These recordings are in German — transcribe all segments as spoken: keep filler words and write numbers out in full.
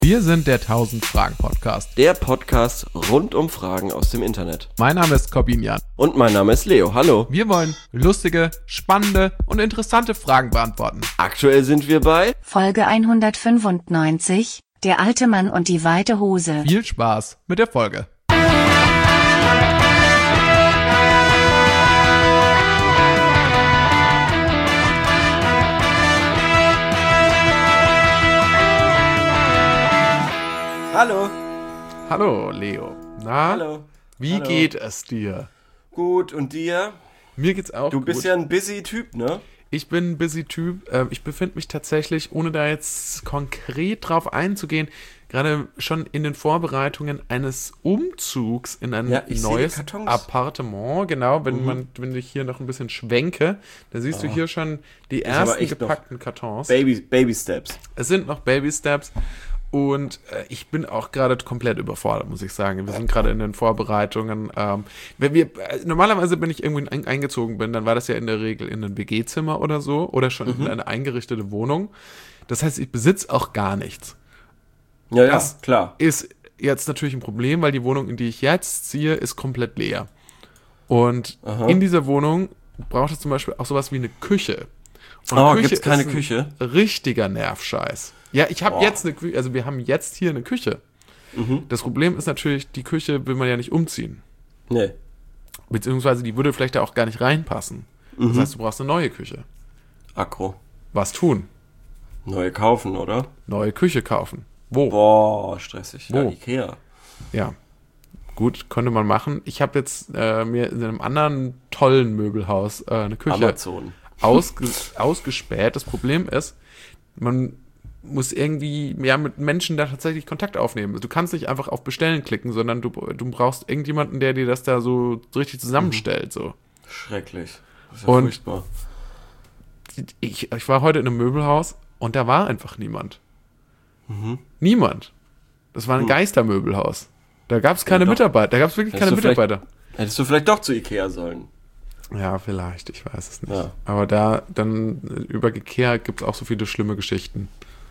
Wir sind der tausend-Fragen-Podcast. Der Podcast rund um Fragen aus dem Internet. Mein Name ist Corbinian. Und mein Name ist Leo. Hallo. Wir wollen lustige, spannende und interessante Fragen beantworten. Aktuell sind wir bei Folge hundertfünfundneunzig, der alte Mann und die weite Hose. Viel Spaß mit der Folge. Hallo. Hallo, Leo. Na, Hallo. wie Hallo. geht es dir? Gut, und dir? Mir geht's auch Du gut. bist ja ein busy Typ, ne? Ich bin ein busy Typ. Ähm, Ich befinde mich tatsächlich, ohne da jetzt konkret drauf einzugehen, gerade schon in den Vorbereitungen eines Umzugs in ein Ja, ich sehe die neues Kartons. Appartement. Genau, wenn Mhm. man, wenn ich hier noch ein bisschen schwenke, da siehst du hier schon die aber ersten echt noch gepackten Kartons. Baby, Baby Steps. Es sind noch Baby Steps. Und äh, ich bin auch gerade komplett überfordert, muss ich sagen. Wir sind gerade in den Vorbereitungen. Ähm, wenn wir, äh, normalerweise, wenn ich irgendwo ein, eingezogen bin, dann war das ja in der Regel in ein W G-Zimmer oder so oder schon Mhm. in eine eingerichtete Wohnung. Das heißt, ich besitze auch gar nichts. Ja, ja, Das klar. ist jetzt natürlich ein Problem, weil die Wohnung, in die ich jetzt ziehe, ist komplett leer. Und Aha. in dieser Wohnung braucht es zum Beispiel auch sowas wie eine Küche. Und Oh, Küche gibt's keine ist ein Küche? Richtiger Nervscheiß. Ja, ich habe Boah. jetzt eine Küche, also wir haben jetzt hier eine Küche. Mhm. Das Problem ist natürlich, die Küche will man ja nicht umziehen. Nee. Beziehungsweise die würde vielleicht da auch gar nicht reinpassen. Mhm. Das heißt, du brauchst eine neue Küche. Akro. Was tun? Neue kaufen, oder? Neue Küche kaufen. Wo? Boah, stressig. Ja, Wo? Ikea. Ja. Gut, könnte man machen. Ich habe jetzt äh, mir in einem anderen tollen Möbelhaus äh, eine Küche Amazon. ausge ausgespäht. Das Problem ist, man muss irgendwie ja, mit Menschen da tatsächlich Kontakt aufnehmen. Du kannst nicht einfach auf Bestellen klicken, sondern du, du brauchst irgendjemanden, der dir das da so richtig zusammenstellt. So. Schrecklich. Das ist ja Und- furchtbar. Ich, ich war heute in einem Möbelhaus und da war einfach niemand. Mhm. Niemand. Das war ein Hm. Geistermöbelhaus. Da gab es keine doch. Mitarbeiter. Da gab es wirklich Hättest keine du vielleicht- Mitarbeiter. Hättest du vielleicht doch zu Ikea sollen. Ja, vielleicht, ich weiß es nicht. Ja. Aber da, dann äh, über Ikea gibt es auch so viele schlimme Geschichten.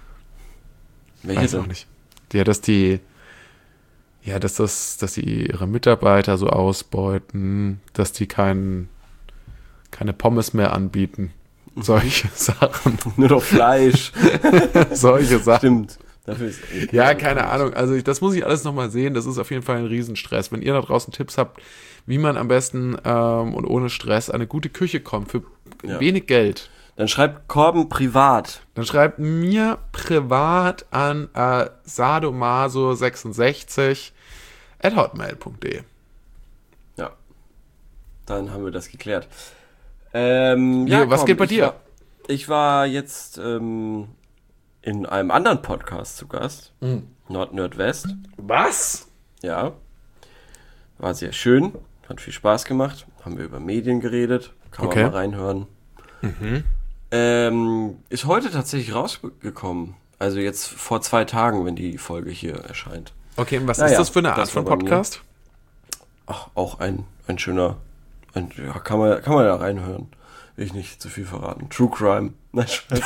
Welche Weiß denn? auch nicht. Ja, dass die, ja, dass das, dass die ihre Mitarbeiter so ausbeuten, dass die kein, keine Pommes mehr anbieten. Solche Sachen. Nur noch Fleisch. Solche Sachen. Stimmt. Dafür ist Ikea Ja, so keine gut. Ahnung. Also ich, das muss ich alles nochmal sehen. Das ist auf jeden Fall ein Riesenstress. Wenn ihr da draußen Tipps habt, wie man am besten ähm, und ohne Stress an eine gute Küche kommt für Ja. wenig Geld, Dann schreibt Korben privat. dann schreibt mir privat an äh, sadomaso sechsundsechzig at hotmail punkt de. Ja. Dann haben wir das geklärt. Ähm, Leo, was komm, geht bei ich dir? War, ich war jetzt ähm, in einem anderen Podcast zu Gast. Mhm. Nord Nordwest. Was? Ja. War sehr schön. Hat viel Spaß gemacht. Haben wir über Medien geredet. Kann Okay. man mal reinhören. Mhm. Ähm, ist heute tatsächlich rausgekommen. Also jetzt vor zwei Tagen, wenn die Folge hier erscheint. Okay, und was Naja, ist das für eine Art das von war bei mir. Podcast? Ach, auch ein, ein schöner, ein, ja, kann man, kann man da reinhören. Will ich nicht zu viel verraten. True Crime. Nein, Scheiße.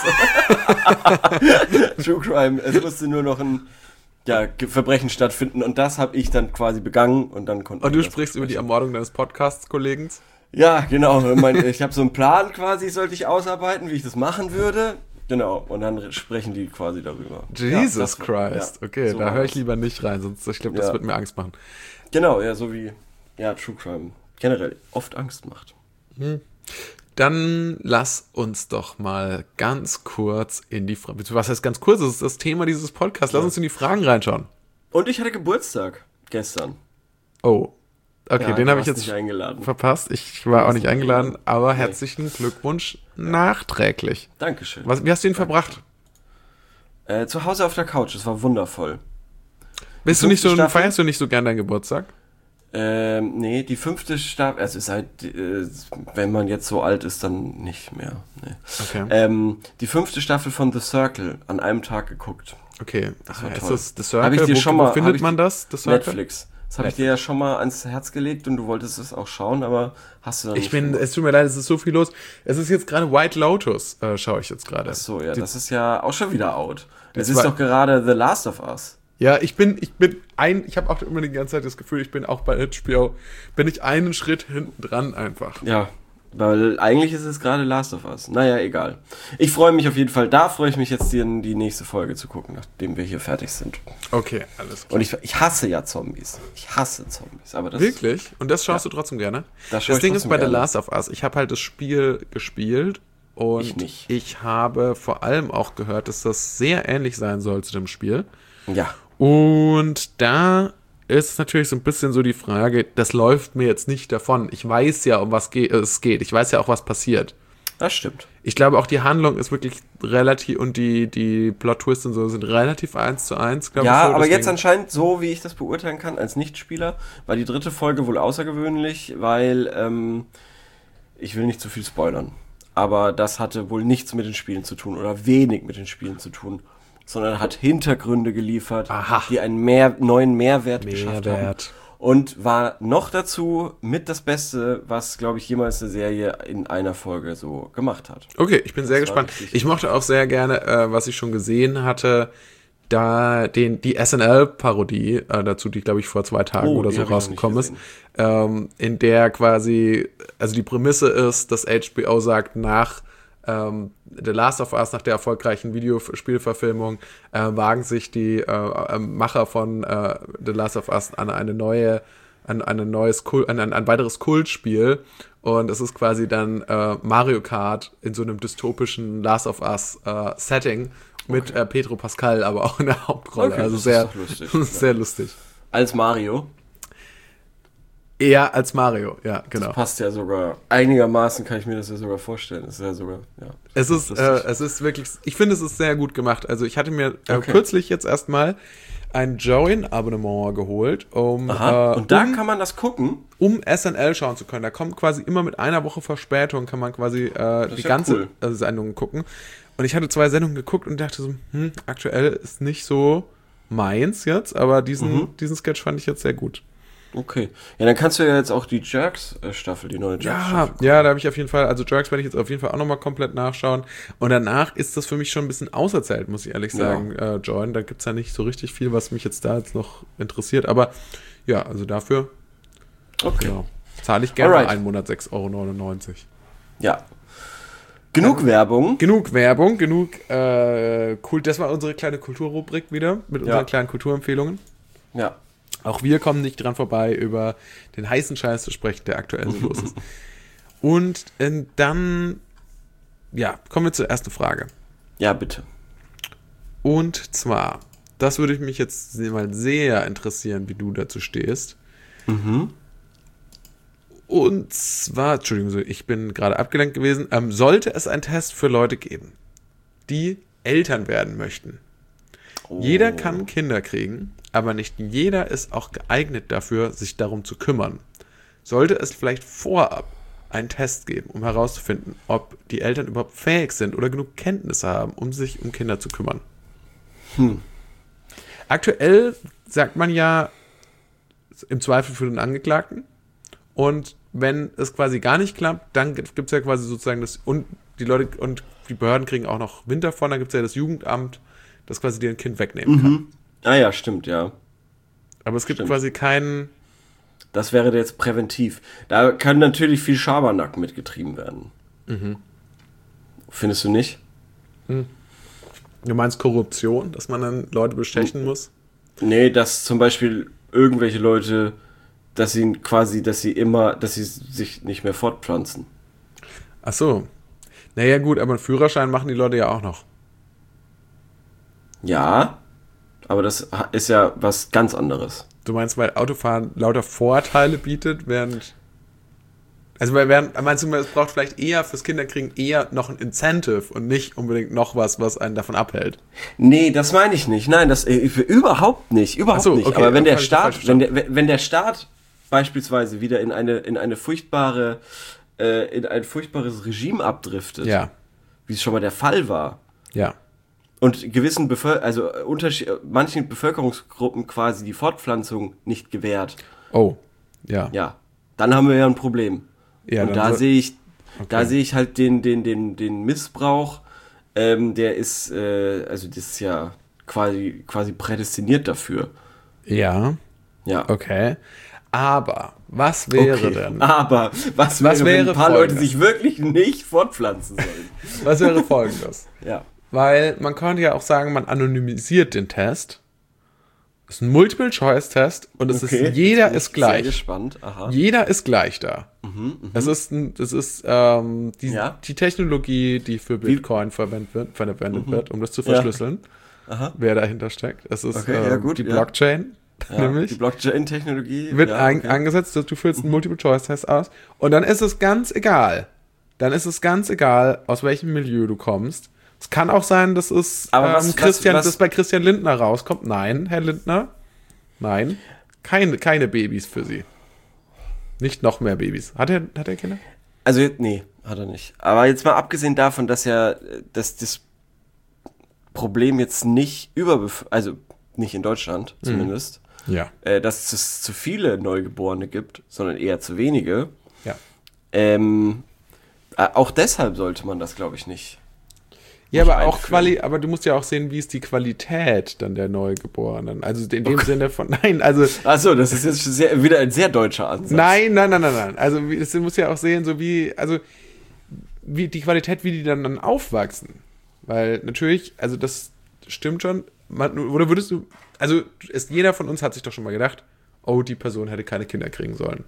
True Crime. Es musste nur noch ein ja, Ge- Verbrechen stattfinden und das habe ich dann quasi begangen und dann konnte Und du sprichst über die Ermordung deines Podcasts-Kollegen? Ja, genau. Mein, ich habe so einen Plan quasi, sollte ich ausarbeiten, wie ich das machen würde. Genau. Und dann sprechen die quasi darüber. Ja, Jesus das- Christ. ja, Okay, so da war höre ich das. lieber nicht rein, sonst ich glaube, das Ja. wird mir Angst machen. Genau, ja, so wie ja, True Crime generell oft Angst macht. Dann lass uns doch mal ganz kurz in die Fragen. Was heißt ganz kurz? Das ist das Thema dieses Podcasts. Lass Ja. uns in die Fragen reinschauen. Und ich hatte Geburtstag gestern. Oh. Okay, Ja, den du habe ich warst jetzt nicht eingeladen. verpasst. Ich war Du auch warst nicht nicht eingeladen, eingeladen. aber Nee. herzlichen Glückwunsch nachträglich. Dankeschön. Was, wie hast du ihn verbracht? Äh, zu Hause auf der Couch, es war wundervoll. Bist du fünfte nicht so, Staffel? feierst du nicht so gern deinen Geburtstag? Ähm, nee, die fünfte Staffel, also ist halt, äh, wenn man jetzt so alt ist, dann nicht mehr. Nee. Okay. Ähm, die fünfte Staffel von The Circle an einem Tag geguckt. Okay. Das war ist toll. das The Circle? Hab ich dir wo, schon wo mal- hab findet ich man dir- das? The Circle? Netflix. Das habe ich dir ja schon mal ans Herz gelegt und du wolltest es auch schauen, aber hast du dann Ich nicht bin, gemacht. es tut mir leid, es ist so viel los. Es ist jetzt gerade White Lotus, äh, schaue ich jetzt gerade. Ach so, ja, Die- das ist ja auch schon wieder out. Es zwei- ist doch gerade The Last of Us. Ja, ich bin, ich bin ein, ich habe auch immer die ganze Zeit das Gefühl, ich bin auch bei H B O, bin ich einen Schritt hinten dran einfach. Ja, weil eigentlich ist es gerade Last of Us. Naja, egal. Ich freue mich auf jeden Fall. Da freue ich mich jetzt, die, die nächste Folge zu gucken, nachdem wir hier fertig sind. Okay, alles klar. Und ich, ich hasse ja Zombies. Ich hasse Zombies. Aber das Wirklich? Und das schaust du trotzdem gerne? Das schaue Das ich Ding ist trotzdem bei The gerne. Last of Us, ich habe halt das Spiel gespielt und Ich nicht. ich habe vor allem auch gehört, dass das sehr ähnlich sein soll zu dem Spiel. Ja. Und da ist es natürlich so ein bisschen so die Frage, das läuft mir jetzt nicht davon. Ich weiß ja, um was ge- es geht. Ich weiß ja auch, was passiert. Das stimmt. Ich glaube, auch die Handlung ist wirklich relativ und die, die Plot-Twists und so sind relativ eins zu eins, glaube ich. Ja, so. aber Deswegen- jetzt anscheinend, so wie ich das beurteilen kann, als Nichtspieler, war die dritte Folge wohl außergewöhnlich, weil, ähm, ich will nicht zu viel spoilern, aber das hatte wohl nichts mit den Spielen zu tun oder wenig mit den Spielen zu tun, sondern hat Hintergründe geliefert, Aha. die einen mehr, neuen Mehrwert, geschafft haben. Mehrwert. Und war noch dazu mit das Beste, was, glaube ich, jemals eine Serie in einer Folge so gemacht hat. Okay, ich bin sehr Das war gespannt. richtig- Ich mochte auch sehr gerne, äh, was ich schon gesehen hatte, da den, die S N L-Parodie äh, dazu, die, glaube ich, vor zwei Tagen Oh, oder die so hab ich noch rausgekommen nicht ist, ähm, in der quasi, also die Prämisse ist, dass H B O sagt, nach ähm, The Last of Us, nach der erfolgreichen Videospielverfilmung, äh, wagen sich die äh, äh, Macher von äh, The Last of Us an eine neue, an, an ein neues Kult, an ein, ein weiteres Kultspiel. Und es ist quasi dann äh, Mario Kart in so einem dystopischen Last of Us äh, Setting mit äh, Pedro Pascal, aber auch in der Hauptrolle. Okay, also das ist sehr, doch lustig. sehr lustig. Als Mario. Eher als Mario, ja, genau. Passt ja sogar. Einigermaßen kann ich mir das ja sogar vorstellen. Das ist ja sogar, ja. Es ist, lustig. äh, es ist wirklich, ich finde, es ist sehr gut gemacht. Also ich hatte mir äh, Okay. kürzlich jetzt erstmal ein Join-Abonnement geholt, um, Aha. äh, Und da um, kann man das gucken. um S N L schauen zu können. Da kommt quasi immer mit einer Woche Verspätung, kann man quasi äh, die ja ganze cool. äh, Sendung gucken. Und ich hatte zwei Sendungen geguckt und dachte so, hm, aktuell ist nicht so meins jetzt, aber diesen, Mhm. diesen Sketch fand ich jetzt sehr gut. Okay. Ja, dann kannst du ja jetzt auch die Jerks-Staffel, die neue Ja, Jerks-Staffel. ja, da habe ich auf jeden Fall, also Jerks werde ich jetzt auf jeden Fall auch nochmal komplett nachschauen. Und danach ist das für mich schon ein bisschen auserzählt, muss ich ehrlich Ja. sagen, äh, Join. Da gibt es ja nicht so richtig viel, was mich jetzt da jetzt noch interessiert. Aber ja, also dafür Okay. genau, zahle ich gerne Alright. einen Monat sechs Euro neunundneunzig. Ja. Genug Werbung. Genug Werbung, genug äh, cool. Das war unsere kleine Kulturrubrik wieder mit unseren Ja. kleinen Kulturempfehlungen. Ja. Auch wir kommen nicht dran vorbei, über den heißen Scheiß zu sprechen, der aktuell so los ist. Und äh, dann, ja, kommen wir zur ersten Frage. Ja, bitte. Und zwar, das würde mich jetzt mal sehr interessieren, wie du dazu stehst. Mhm. Und zwar, Entschuldigung, ich bin gerade abgelenkt gewesen, ähm, sollte es einen Test für Leute geben, die Eltern werden möchten. Oh. Jeder kann Kinder kriegen, aber nicht jeder ist auch geeignet dafür, sich darum zu kümmern. Sollte es vielleicht vorab einen Test geben, um herauszufinden, ob die Eltern überhaupt fähig sind oder genug Kenntnisse haben, um sich um Kinder zu kümmern. Hm. Aktuell sagt man ja im Zweifel für den Angeklagten. Und wenn es quasi gar nicht klappt, dann gibt es ja quasi sozusagen das, und die Leute und die Behörden kriegen auch noch Wind davon, dann gibt es ja das Jugendamt, das quasi dir ein Kind wegnehmen kann. Mhm. Ah ja, stimmt, ja. Aber es gibt Stimmt. quasi keinen. Das wäre jetzt präventiv. Da kann natürlich viel Schabernack mitgetrieben werden. Mhm. Findest du nicht? Du meinst Korruption, dass man dann Leute bestechen muss? Nee, dass zum Beispiel irgendwelche Leute, dass sie quasi, dass sie immer, dass sie sich nicht mehr fortpflanzen. Ach so. Naja, gut, aber einen Führerschein machen die Leute ja auch noch. Ja, aber das ist ja was ganz anderes. Du meinst, weil Autofahren lauter Vorteile bietet, während. Also, weil während, meinst du, es braucht vielleicht eher fürs Kinderkriegen eher noch ein Incentive und nicht unbedingt noch was, was einen davon abhält? Nee, das meine ich nicht. Nein, das äh, überhaupt nicht, überhaupt Ach so, nicht. okay, Aber wenn dann der hab ich das falsch Staat, wenn der, wenn der Staat beispielsweise wieder in eine in eine furchtbare äh, in ein furchtbares Regime abdriftet, Ja, wie es schon mal der Fall war, ja. und gewissen Bevölker also Unterschied manchen Bevölkerungsgruppen quasi die Fortpflanzung nicht gewährt, Oh, ja. ja, dann haben wir ja ein Problem. Ja, und dann da so- sehe ich, Okay. da sehe ich halt den, den, den, den Missbrauch, ähm, der ist, äh, also das ist ja quasi, quasi prädestiniert dafür. Ja, Ja. okay. Aber was wäre Okay. denn? Aber was, Was wäre, wenn wäre ein paar Leute Folgendes? sich wirklich nicht fortpflanzen sollen? Was wäre folgendes? Ja. Weil man könnte ja auch sagen, man anonymisiert den Test. Es ist ein Multiple-Choice-Test und es Okay, ist, jeder jetzt bin ich ist gleich. Sehr gespannt. Aha. Jeder ist gleich da. Das ist, ein, das ist ähm, die, Ja. die Technologie, die für Bitcoin verwendet wird, verwendet wird, um das zu Ja. verschlüsseln, Aha. wer dahinter steckt. Es ist Okay, ähm, ja, gut, die ja. Blockchain, Ja, nämlich. die Blockchain-Technologie Wird ja, ein, okay. angesetzt, dass du füllst einen Multiple-Choice-Test aus und dann ist es ganz egal. Dann ist es ganz egal, aus welchem Milieu du kommst. Es kann auch sein, dass es Aber ähm, was- was- Christian, was- dass bei Christian Lindner rauskommt. Nein, Herr Lindner. Nein. Keine, keine Babys für Sie. Nicht noch mehr Babys. Hat er, hat er Kinder? Also, jetzt- nee, hat er nicht. Aber jetzt mal abgesehen davon, dass ja, dass das Problem jetzt nicht überbef... also nicht in Deutschland zumindest, Ja. äh, dass es zu viele Neugeborene gibt, sondern eher zu wenige. Ja. Ähm, äh, auch deshalb sollte man das, glaube ich, nicht. Ja, nicht aber auch einführen. Quali, aber du musst ja auch sehen, wie ist die Qualität dann der Neugeborenen. Also in dem Sinne von, nein, also Achso, das ist jetzt sehr, wieder ein sehr deutscher Ansatz. nein, nein, nein, nein, nein. Also wie- das muss ja auch sehen, so wie, also wie die Qualität, wie die dann, dann aufwachsen. Weil natürlich, also das stimmt schon, man, oder würdest du, also ist, jeder von uns hat sich doch schon mal gedacht, oh, die Person hätte keine Kinder kriegen sollen.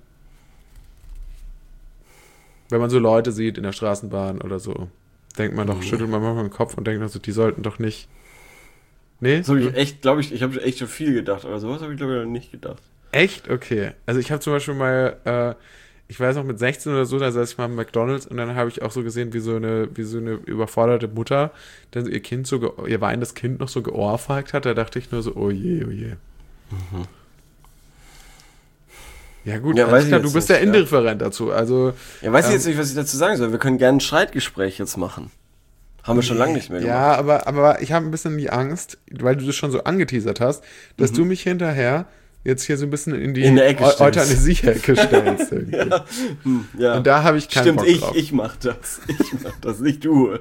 Wenn man so Leute sieht in der Straßenbahn oder so, denkt man doch, schüttelt man manchmal den Kopf und denkt, also, die sollten doch nicht. Nee? So hab ich echt, glaube ich, ich habe echt schon viel gedacht, aber sowas habe ich, glaube ich, noch nicht gedacht. Echt? Okay. Also ich habe zum Beispiel mal, äh, ich weiß noch, mit sechzehn oder so, da saß ich mal im McDonalds und dann habe ich auch so gesehen, wie so eine, wie so eine überforderte Mutter dann ihr Kind so, ge- ihr weinendes Kind noch so geohrfeigt hat. Da dachte ich nur so, oh je, oh je. Ja gut, Ja, alles weiß ich klar, jetzt du bist nicht, ja ja. indifferent dazu. Also Ja, weiß ich Ähm, jetzt nicht, was ich dazu sagen soll. Wir können gerne ein Streitgespräch jetzt machen. Haben wir schon lange nicht mehr gemacht. ja, aber, aber ich habe ein bisschen die Angst, weil du das schon so angeteasert hast, dass du mich hinterher jetzt hier so ein bisschen in die Mhm. In der Ecke Eu- stellst. Euthanasie-Ecke stellst. irgendwie. Hm, ja. Und da habe ich keinen Stimmt, Bock ich, drauf. ich mach das. Ich mach das, nicht du.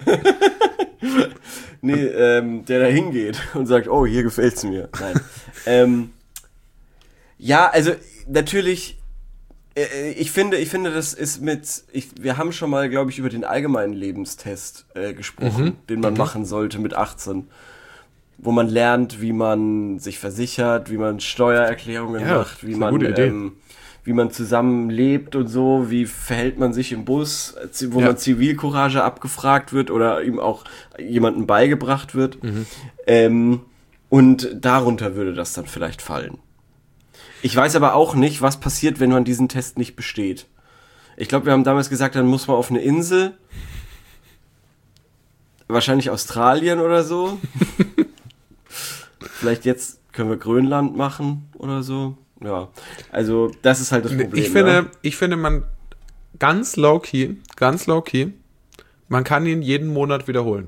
nee, ähm, der da hingeht und sagt, oh, hier gefällt's mir. Nein. ähm, ja, also natürlich, äh, ich finde, ich finde, das ist mit, ich, wir haben schon mal, glaube ich, über den allgemeinen Lebenstest äh, gesprochen, Mhm. den man machen sollte mit achtzehn. Wo man lernt, wie man sich versichert, wie man Steuererklärungen Ja, macht, wie ist eine man gute Idee. ähm, wie man zusammen lebt und so, wie verhält man sich im Bus, wo Ja. man Zivilcourage abgefragt wird oder ihm auch jemandem beigebracht wird. Mhm. Ähm, und darunter würde das dann vielleicht fallen. Ich weiß aber auch nicht, was passiert, wenn man diesen Test nicht besteht. Ich glaube, wir haben damals gesagt, dann muss man auf eine Insel, wahrscheinlich Australien oder so. Vielleicht jetzt können wir Grönland machen oder so. Ja, also das ist halt das Problem. Ich finde, ne? ich finde, man ganz low-key, ganz low-key, man kann ihn jeden Monat wiederholen.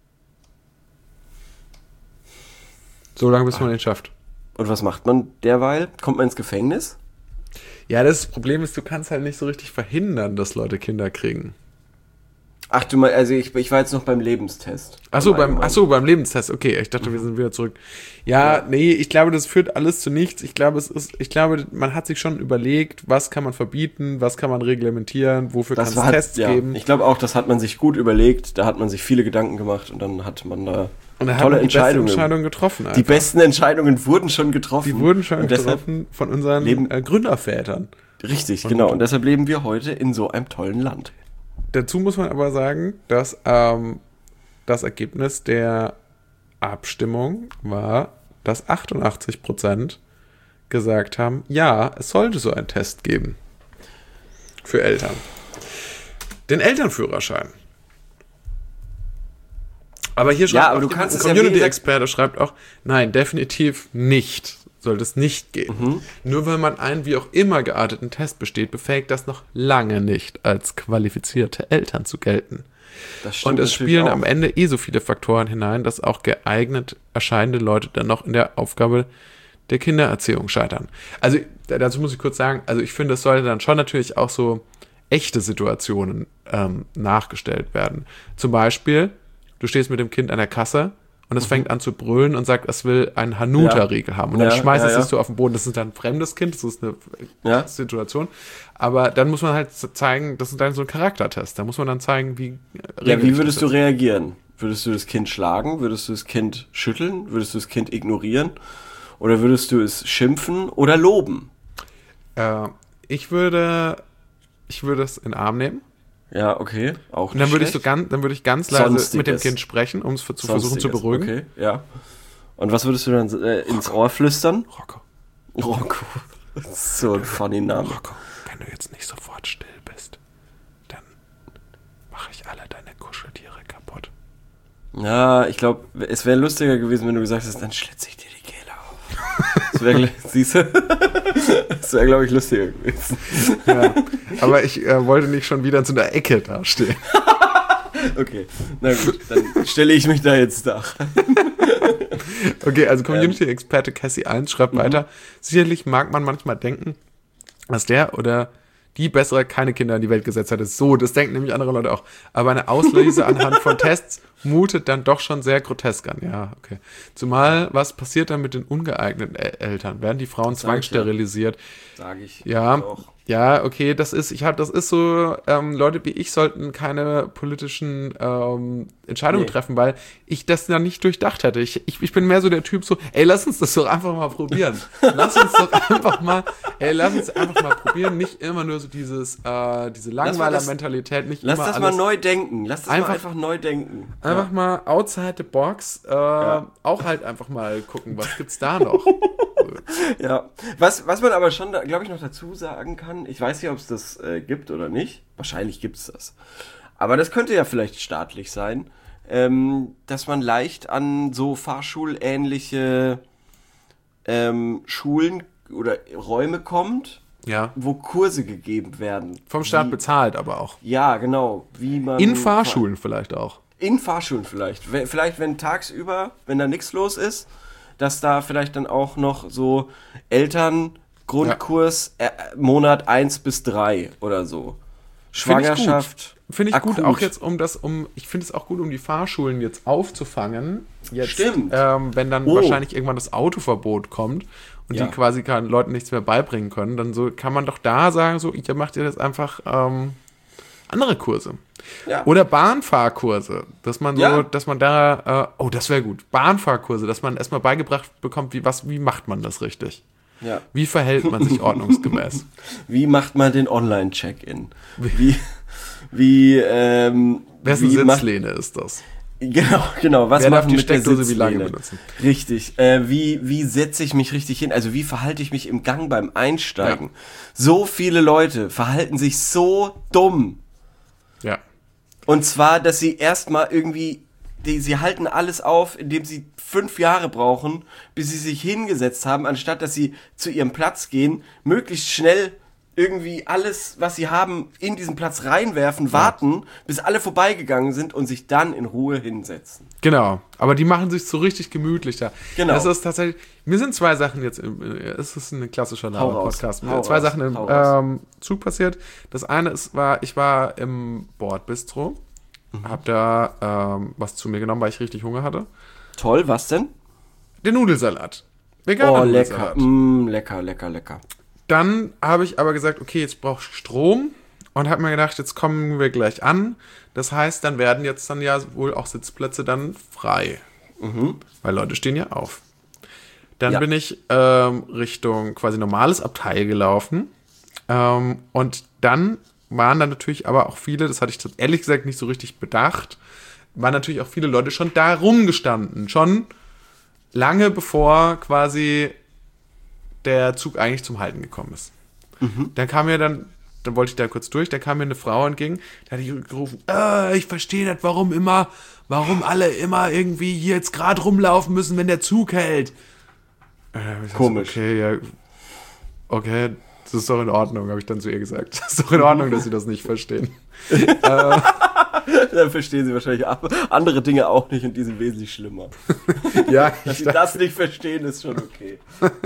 So lange, bis man ihn schafft. Und was macht man derweil? Kommt man ins Gefängnis? Ja, das Problem ist, du kannst halt nicht so richtig verhindern, dass Leute Kinder kriegen. Ach du mal, also ich, ich war jetzt noch beim Lebenstest. Achso, beim, Allgemeinen. ach so, beim Lebenstest. Okay, ich dachte, wir sind wieder zurück. Ja, Ja. nee, ich glaube, das führt alles zu nichts. Ich glaube, es ist, ich glaube, man hat sich schon überlegt, was kann man verbieten, was kann man reglementieren, wofür kann Das es war Tests ja, geben. ich glaube auch, das hat man sich gut überlegt. Da hat man sich viele Gedanken gemacht und dann hat man da Und da hat tolle man die beste Entscheidungen. Entscheidung getroffen. Die einfach. besten Entscheidungen wurden schon getroffen. Die wurden schon und deshalb, getroffen von unseren leben- äh, Gründervätern. Richtig, Und- genau. Und deshalb leben wir heute in so einem tollen Land. Dazu muss man aber sagen, dass ähm, das Ergebnis der Abstimmung war, dass achtundachtzig Prozent gesagt haben, ja, es sollte so einen Test geben für Eltern. Den Elternführerschein. Aber hier schreibt Ja, aber auch du jemand, kannst ein es ja, wie Community-Experte schreibt auch, nein, definitiv nicht. Sollte es nicht gehen. Mhm. Nur weil man einen wie auch immer gearteten Test besteht, befähigt das noch lange nicht, als qualifizierte Eltern zu gelten. Das stimmt Und es natürlich spielen auch. am Ende eh so viele Faktoren hinein, dass auch geeignet erscheinende Leute dann noch in der Aufgabe der Kindererziehung scheitern. Also dazu muss ich kurz sagen, also ich finde, es sollte dann schon natürlich auch so echte Situationen ähm, nachgestellt werden. Zum Beispiel, du stehst mit dem Kind an der Kasse und es fängt an zu brüllen und sagt, es will einen Hanuta-Riegel haben. Und dann Ja, schmeißt ja, es ja. sich so auf den Boden. Das ist dann ein fremdes Kind, das ist eine Ja. Situation. Aber dann muss man halt zeigen, das ist dann so ein Charaktertest. Da muss man dann zeigen, wie Ja, wie würdest du das ist. reagieren? Würdest du das Kind schlagen? Würdest du das Kind schütteln? Würdest du das Kind ignorieren? Oder würdest du es schimpfen oder loben? Äh, ich würde, ich würde es in den Arm nehmen. Ja, okay. Auch Und dann nicht würde ich so schlecht. ganz, dann würde ich ganz leise Sonstiges. mit dem Kind sprechen, um es zu versuchen zu Sonstiges. beruhigen. Okay, ja. Und was würdest du dann äh, ins Ohr flüstern? Rocco, Rocco. Das ist so ein funny Name. Rocco, wenn du jetzt nicht sofort still bist, dann mache ich alle deine Kuscheltiere kaputt. Ja, ich glaube, es wäre lustiger gewesen, wenn du gesagt hast, dann schlitze ich dir die Kehle auf. Das wäre, siehst du? Das wäre, glaube ich, lustiger gewesen. Ja, aber ich äh, wollte nicht schon wieder in so einer Ecke dastehen. Okay, na gut, dann stelle ich mich da jetzt da. Okay, also Community-Experte Cassie eins schreibt weiter, sicherlich mag man manchmal denken, dass der oder die bessere keine Kinder in die Welt gesetzt hat. So, das denken nämlich andere Leute auch. Aber eine Auslese anhand von Tests mutet dann doch schon sehr grotesk an. Ja, okay. Zumal, was passiert dann mit den ungeeigneten El- Eltern? Werden die Frauen Das sag ich ja. zwangssterilisiert? Sage ich. Ja, Auch. ja, okay, das ist, ich habe, das ist so, ähm, Leute wie ich sollten keine politischen ähm, Entscheidungen Nee. treffen, weil ich das dann nicht durchdacht hätte. Ich, ich, ich bin mehr so der Typ so, ey, lass uns das doch einfach mal probieren. Lass uns doch einfach mal, ey, lass uns einfach mal probieren, nicht immer nur so dieses, äh, diese mal das- Langweiler-Mentalität, nicht Lass immer das alles, mal neu denken. Lass das Einfach- mal einfach neu denken. einfach mal outside the box, äh, auch halt einfach mal gucken, was gibt's da noch. Ja, was, was man aber schon, glaube ich, noch dazu sagen kann, ich weiß nicht, ob es das äh, gibt oder nicht, wahrscheinlich gibt es das, aber das könnte ja vielleicht staatlich sein, ähm, dass man leicht an so fahrschulähnliche ähm, Schulen oder Räume kommt, Ja, wo Kurse gegeben werden. vom Staat wie, bezahlt aber auch. Ja, genau. Wie man In Fahrschulen vielleicht auch. In Fahrschulen vielleicht. Wenn- Vielleicht, wenn tagsüber, wenn da nichts los ist, dass da vielleicht dann auch noch so Eltern-Grundkurs äh, Monat eins bis drei oder so. Finde ich gut. Schwangerschaft. Finde ich gut, akut. auch jetzt um das, um, ich finde es auch gut, um die Fahrschulen jetzt aufzufangen. Jetzt, Stimmt. Ähm, wenn dann Oh. wahrscheinlich irgendwann das Autoverbot kommt und Ja. die quasi keinen Leuten nichts mehr beibringen können, dann so kann man doch da sagen, so, ihr macht ihr jetzt einfach ähm, andere Kurse. Ja. Oder Bahnfahrkurse, dass man so, Ja. dass man da, äh, oh, das wäre gut, Bahnfahrkurse, dass man erstmal beigebracht bekommt, wie, was, wie macht man das richtig? Ja. Wie verhält man sich ordnungsgemäß? Wie macht man den Online-Check-In? Wie, wie, ähm, Wessen wie macht, Sitzlehne ist das? Genau, genau. Was Wer darf machen die mit der Steckdose wie lange Sitzlehne? benutzen? Richtig. Äh, wie wie setze ich mich richtig hin? Also wie verhalte ich mich im Gang beim Einsteigen? So viele Leute verhalten sich so dumm. Ja. Und zwar, dass sie erstmal irgendwie, die, sie halten alles auf, indem sie fünf Jahre brauchen, bis sie sich hingesetzt haben, anstatt dass sie zu ihrem Platz gehen, möglichst schnell irgendwie alles, was sie haben, in diesen Platz reinwerfen, warten, bis alle vorbeigegangen sind und sich dann in Ruhe hinsetzen. Genau, aber die machen sich so richtig gemütlich da. Genau. Das ist tatsächlich, mir sind zwei Sachen jetzt, im, es ist ein klassischer Hau raus, Laber-Podcast, mir hau sind zwei raus, Sachen im hau raus. ähm, Zug passiert. Das eine ist, war, ich war im Bordbistro, Mhm. hab da ähm, was zu mir genommen, weil ich richtig Hunger hatte. Toll, was denn? Den Nudelsalat. Veganer Oh, lecker. Nudelsalat. Mm, lecker, lecker, lecker. Dann habe ich aber gesagt, okay, jetzt brauche ich Strom und habe mir gedacht, jetzt kommen wir gleich an. Das heißt, dann werden jetzt dann ja wohl auch Sitzplätze dann frei. Weil Leute stehen ja auf. Dann Ja. bin ich ähm, Richtung quasi normales Abteil gelaufen. Ähm, und dann waren da natürlich aber auch viele, das hatte ich ehrlich gesagt nicht so richtig bedacht, waren natürlich auch viele Leute schon da rumgestanden. Schon lange bevor quasi der Zug eigentlich zum Halten gekommen ist. Dann kam mir dann, dann wollte ich da kurz durch, da kam mir eine Frau entgegen, da hatte ich gerufen, äh, ich verstehe nicht, warum immer, warum alle immer irgendwie hier jetzt gerade rumlaufen müssen, wenn der Zug hält. Äh, ich so, Komisch. Okay, ja, okay, das ist doch in Ordnung, habe ich dann zu ihr gesagt. Das ist doch in Ordnung, dass sie das nicht verstehen. äh, Dann verstehen sie wahrscheinlich andere Dinge auch nicht und die sind wesentlich schlimmer. Ja, Dass sie das nicht verstehen, ist schon okay.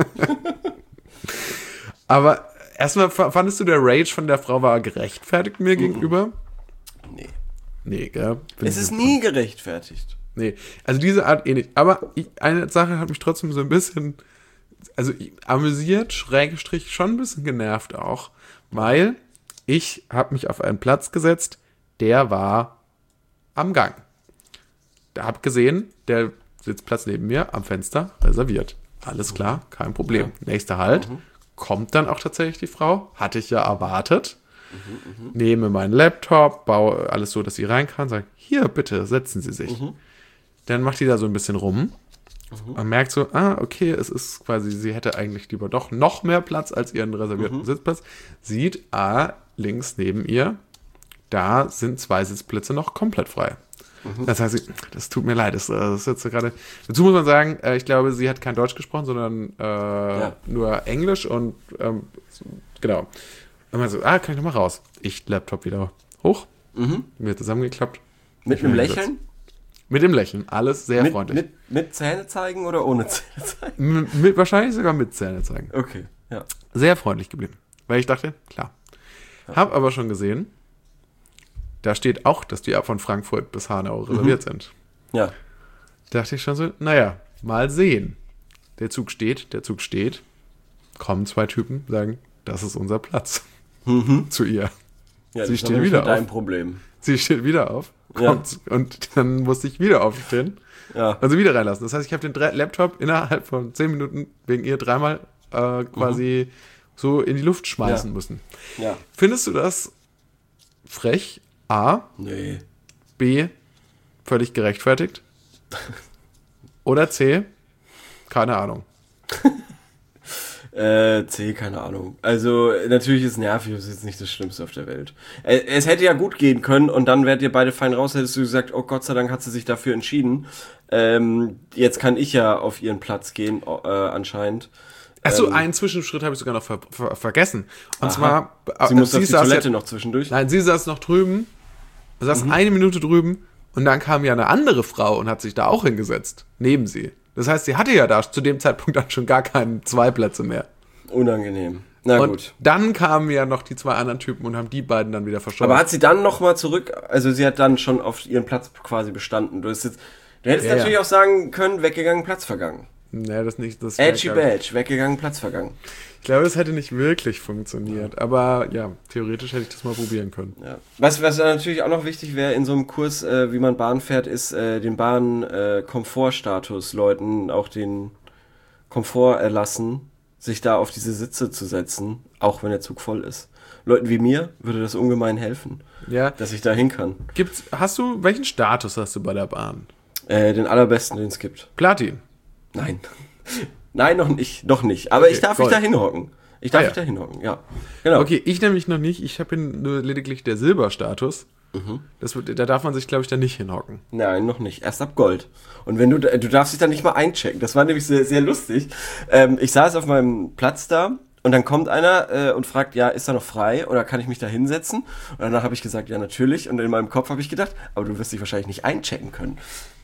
Aber erstmal, fandest du, der Rage von der Frau war gerechtfertigt mir mm-mm. gegenüber? Nee. Nee, gell? Find es ist nie gerechtfertigt. Nee, also diese Art eh nicht. Aber ich, eine Sache hat mich trotzdem so ein bisschen, also amüsiert, Schrägstrich, schon ein bisschen genervt auch, weil ich habe mich auf einen Platz gesetzt, der war am Gang. Da hab gesehen, der Sitzplatz neben mir am Fenster reserviert. Alles klar, kein Problem. Ja. Nächster Halt, mhm. kommt dann auch tatsächlich die Frau, hatte ich ja erwartet. Mhm, mh. Nehme meinen Laptop, baue alles so, dass sie rein kann, sage, hier, bitte, setzen Sie sich. Mhm. Dann macht die da so ein bisschen rum. Mhm. Man merkt so, ah, okay, es ist quasi, sie hätte eigentlich lieber doch noch mehr Platz als ihren reservierten mhm. Sitzplatz. Sieht, ah, links neben ihr, da sind zwei Sitzplätze noch komplett frei. Mhm. Das heißt, das tut mir leid, das, das ist jetzt gerade. Dazu muss man sagen, ich glaube, sie hat kein Deutsch gesprochen, sondern äh, ja. nur Englisch und ähm, genau. Und man so, ah, kann ich noch mal raus? Ich Laptop wieder hoch, mhm. mir zusammengeklappt. Mit einem Lächeln? Mit dem Lächeln, alles sehr mit, freundlich. Mit, mit Zähne zeigen oder ohne Zähne zeigen? M- mit, wahrscheinlich sogar mit Zähne zeigen. Okay, ja. Sehr freundlich geblieben, weil ich dachte, klar. Ja. Hab aber schon gesehen, da steht auch, dass die ab von Frankfurt bis Hanau reserviert mhm. sind. Ja. Da dachte ich schon so, naja, mal sehen. Der Zug steht, der Zug steht. Kommen zwei Typen, sagen, das ist unser Platz. Mhm. Zu ihr. Ja, Sie das steht ist wieder dein auf. Problem. Sie steht wieder auf. Kommt, ja. Und dann musste ich wieder aufstehen. Ja. Also wieder reinlassen. Das heißt, ich habe den Dre- Laptop innerhalb von zehn Minuten wegen ihr dreimal äh, quasi mhm. so in die Luft schmeißen ja. müssen. Ja. Findest du das frech? A. Nee. B. Völlig gerechtfertigt? Oder C. Keine Ahnung. Äh, C, keine Ahnung. Also, natürlich ist es nervig, das ist jetzt nicht das Schlimmste auf der Welt. Äh, es hätte ja gut gehen können und dann wärt ihr beide fein raus, hättest du gesagt, oh Gott sei Dank hat sie sich dafür entschieden. Ähm, jetzt kann ich ja auf ihren Platz gehen, äh, anscheinend. Achso, ähm, einen Zwischenschritt habe ich sogar noch ver- ver- vergessen. Und aha. zwar... Sie muss auf die Toilette ja, noch zwischendurch? Nein, sie saß noch drüben, saß mhm. eine Minute drüben und dann kam ja eine andere Frau und hat sich da auch hingesetzt, neben sie. Das heißt, sie hatte ja da zu dem Zeitpunkt dann schon gar keine zwei Plätze mehr. Unangenehm. Na und gut. Dann kamen ja noch die zwei anderen Typen und haben die beiden dann wieder verschoben. Aber hat sie dann nochmal zurück, also sie hat dann schon auf ihren Platz quasi bestanden. Du, hast jetzt, du hättest ja, natürlich ja. auch sagen können, weggegangen, Platz vergangen. Nee, das nicht. Das Edgy Badge, weggegangen, Platz vergangen. Ich glaube, das hätte nicht wirklich funktioniert. Aber ja, theoretisch hätte ich das mal probieren können. Ja. Was, was natürlich auch noch wichtig wäre in so einem Kurs, äh, wie man Bahn fährt, ist äh, den Bahn-Komfortstatus äh, Leuten auch den Komfort erlassen, sich da auf diese Sitze zu setzen, auch wenn der Zug voll ist. Leuten wie mir würde das ungemein helfen, ja. dass ich da hin kann. Gibt's, hast du, welchen Status hast du bei der Bahn? Äh, den allerbesten, den es gibt. Platin? Nein. Nein, noch nicht, noch nicht. Aber okay, ich darf Gold. mich da hinhocken. Ich darf ah, ja. mich da hinhocken, ja. Genau. Okay, ich nämlich noch nicht. Ich habe nur lediglich der Silberstatus. Mhm. Das wird, da darf man sich, glaube ich, da nicht hinhocken. Nein, noch nicht. Erst ab Gold. Und wenn du, du darfst dich da nicht mal einchecken. Das war nämlich sehr, sehr lustig. Ähm, ich saß auf meinem Platz da und dann kommt einer äh, und fragt, ja, ist da noch frei oder kann ich mich da hinsetzen? Und danach habe ich gesagt, ja, natürlich. Und in meinem Kopf habe ich gedacht, aber du wirst dich wahrscheinlich nicht einchecken können.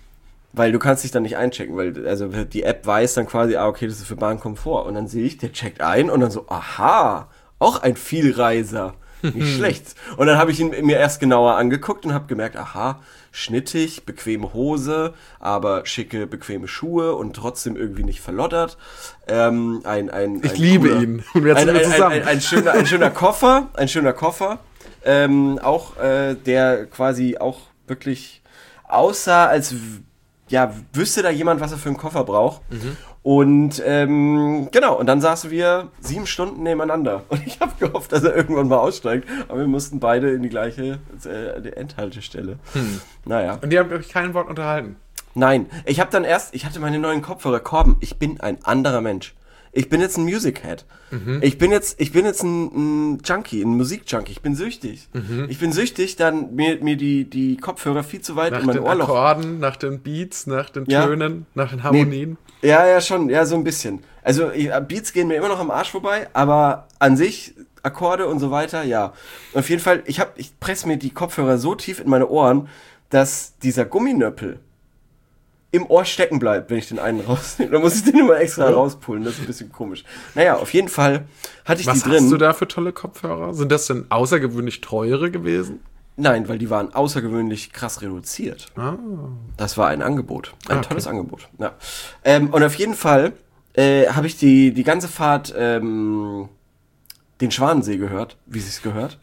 Weil du kannst dich dann nicht einchecken, weil also die App weiß dann quasi, ah, okay, das ist für Bahnkomfort. Und dann sehe ich, der checkt ein und dann so, aha, auch ein Vielreiser. Nicht schlecht. Und dann habe ich ihn mir erst genauer angeguckt und habe gemerkt, aha, schnittig, bequeme Hose, aber schicke, bequeme Schuhe und trotzdem irgendwie nicht verloddert. Ähm, ein, ein, ich ein liebe cooler, ihn. Und wir ein, sind ein, zusammen. Ein, ein, ein, schöner, ein schöner Koffer, ein schöner Koffer, ähm, auch äh, der quasi auch wirklich aussah, als ja, wüsste da jemand, was er für einen Koffer braucht. Mhm. Und ähm, genau, und dann saßen wir sieben Stunden nebeneinander. Und ich habe gehofft, dass er irgendwann mal aussteigt. Aber wir mussten beide in die gleiche äh, die Endhaltestelle. Hm. Naja. Und ihr habt euch kein Wort unterhalten? Nein, ich habe dann erst, ich hatte meine neuen Kopfhörer. Korben, ich bin ein anderer Mensch. Ich bin jetzt ein Music Head. Mhm. Ich bin jetzt, ich bin jetzt ein, ein Junkie, ein Musikjunkie. Ich bin süchtig. Mhm. Ich bin süchtig, dann mir, mir die, die Kopfhörer viel zu weit nach in mein Ohrloch. Nach den Akkorden, nach den Beats, nach den ja. Tönen, nach den Harmonien. Nee. Ja, ja, schon, ja, so ein bisschen. Also Beats gehen mir immer noch am Arsch vorbei, aber an sich Akkorde und so weiter, ja. Auf jeden Fall, ich, hab, ich presse mir die Kopfhörer so tief in meine Ohren, dass dieser Gumminöppel im Ohr stecken bleibt, wenn ich den einen rausnehme. Da muss ich den immer extra rauspullen, das ist ein bisschen komisch. Naja, auf jeden Fall hatte ich Was die drin. hast du da für tolle Kopfhörer? Sind das denn außergewöhnlich teure gewesen? Nein, weil die waren außergewöhnlich krass reduziert. Ah. Das war ein Angebot. Ein Ah, tolles okay. Angebot. Ja. Ähm, und auf jeden Fall äh, habe ich die, die ganze Fahrt ähm, den Schwanensee gehört, wie sich's gehört.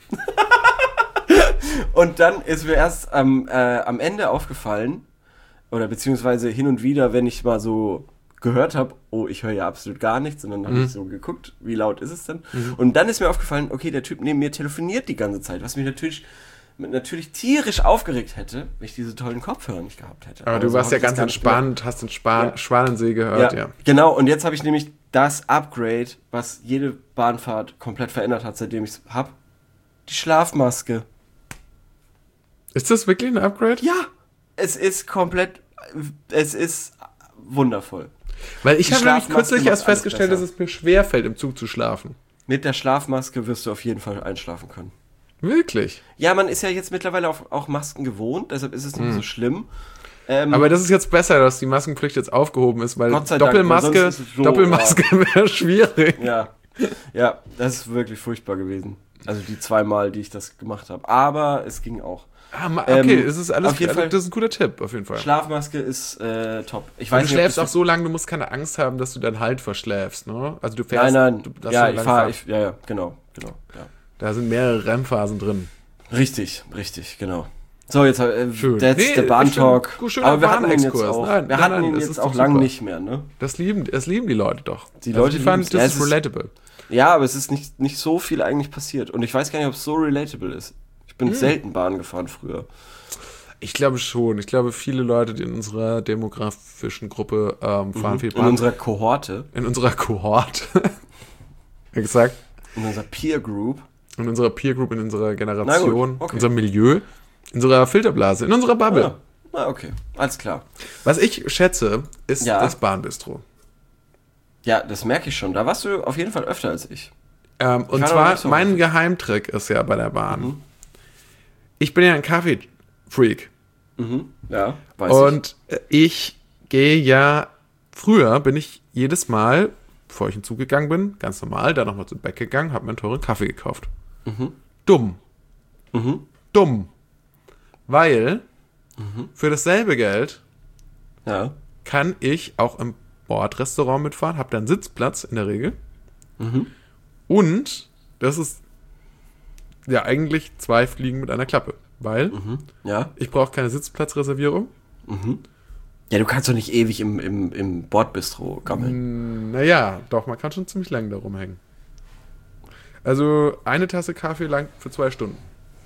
Und dann ist mir erst am, äh, am Ende aufgefallen, oder beziehungsweise hin und wieder, wenn ich mal so gehört habe, oh, ich höre ja absolut gar nichts, und dann habe Mhm. ich so geguckt, wie laut ist es denn? Und dann ist mir aufgefallen, okay, der Typ neben mir telefoniert die ganze Zeit, was mich natürlich natürlich tierisch aufgeregt hätte, wenn ich diese tollen Kopfhörer nicht gehabt hätte. Aber du so warst ja hab ich das ganz gar nicht entspannt, hast den Span- Ja. Schwanensee gehört, ja. Genau, und jetzt habe ich nämlich das Upgrade, was jede Bahnfahrt komplett verändert hat, seitdem ich es habe. Die Schlafmaske. Ist das wirklich ein Upgrade? Ja, es ist komplett, es ist wundervoll. Weil ich Die habe nämlich Schlafmaske kürzlich macht erst alles festgestellt, besser. dass es mir schwerfällt, im Zug zu schlafen. Mit der Schlafmaske wirst du auf jeden Fall einschlafen können. Wirklich? Ja, man ist ja jetzt mittlerweile auch, auch Masken gewohnt, deshalb ist es nicht so schlimm. Ähm, Aber das ist jetzt besser, dass die Maskenpflicht jetzt aufgehoben ist, weil Gott sei Dank, Doppelmaske, weil sonst ist es so, Doppelmaske wäre schwierig. Ja, ja, das ist wirklich furchtbar gewesen. Also die zweimal, die ich das gemacht habe. Aber es ging auch. Ah, ma- okay, Ähm, es ist alles, auf jeden also, Fall- das ist ein guter Tipp, auf jeden Fall. Schlafmaske ist äh, top. Ich Und weiß du nicht, schläfst ob auch so lange, du musst keine Angst haben, dass du deinen Halt verschläfst, ne? Also du Nein, fährst, nein. Du, dass Ja, du ich lange fahre. fahrst. Ich, ja, ja, genau, genau. Ja. Da sind mehrere R E M-Phasen drin. Richtig, richtig, genau. So, jetzt äh, Schön. that's Nee, der Bahntalk. schön- schöner Aber wir hatten ihn jetzt Bahnexkurs. auch. Nein, wir nein, hatten nein, ihn das jetzt ist auch doch lang super. nicht mehr, ne? Das lieben, das lieben die Leute doch. Die Also Leute die fanden, lieben's. das Ja, ist es ist- relatable. Ja, aber es ist nicht, nicht so viel eigentlich passiert. Und ich weiß gar nicht, ob es so relatable ist. Ich Hm. bin selten Bahn gefahren früher. Ich glaube schon. Ich glaube, viele Leute, die in unserer demografischen Gruppe ähm, fahren viel In Bahn. unserer Kohorte, In unserer Kohorte. Exakt. in unserer Peer Group. In unserer Peer Group, in unserer Generation, Na gut, okay. unserem Milieu, in unserer Filterblase, in unserer Bubble. Ja. Na, okay. Alles klar. Was ich schätze, ist Ja. das Bahnbistro. Ja, das merke ich schon. Da warst du auf jeden Fall öfter als ich. Ähm, und war noch zwar, nicht so mein häufig. Geheimtrick ist ja bei der Bahn. Mhm. Ich bin ja ein Kaffee-Freak. Mhm. Ja, weiß ich. Und äh, ich gehe ja, früher bin ich jedes Mal, bevor ich in den Zug gegangen bin, ganz normal, da nochmal zum Bäck gegangen, habe mir einen teuren Kaffee gekauft. Mhm. Dumm. Mhm. Dumm. Weil für dasselbe Geld Ja. kann ich auch im Bordrestaurant mitfahren, habe dann Sitzplatz in der Regel. Mhm. Und das ist ja eigentlich zwei Fliegen mit einer Klappe. Weil Mhm. Ja. ich brauche keine Sitzplatzreservierung. Mhm. Ja, du kannst doch nicht ewig im, im, im Bordbistro gammeln. Naja, doch, man kann schon ziemlich lange da rumhängen. Also eine Tasse Kaffee lang für zwei Stunden.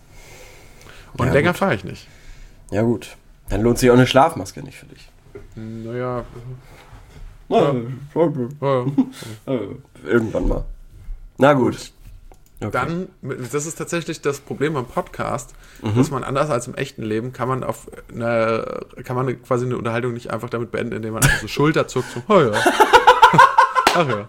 Und Ja, länger gut. fahre ich nicht. Ja, gut. Dann lohnt sich auch eine Schlafmaske nicht für dich. Naja, Ja. ja. Irgendwann mal. Na gut. Okay. Dann, das ist tatsächlich das Problem beim Podcast, Mhm. dass man anders als im echten Leben kann man auf eine, kann man quasi eine Unterhaltung nicht einfach damit beenden, indem man einfach so Schulter zuckt, so, oh ja. Ach ja.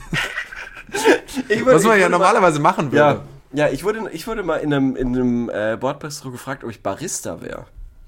Ich wurde- Was man ich ja wurde normalerweise machen Mal, würde. ja, ja ich, wurde, ich wurde mal in einem, in einem äh, Bordbistro gefragt, ob ich Barista wäre.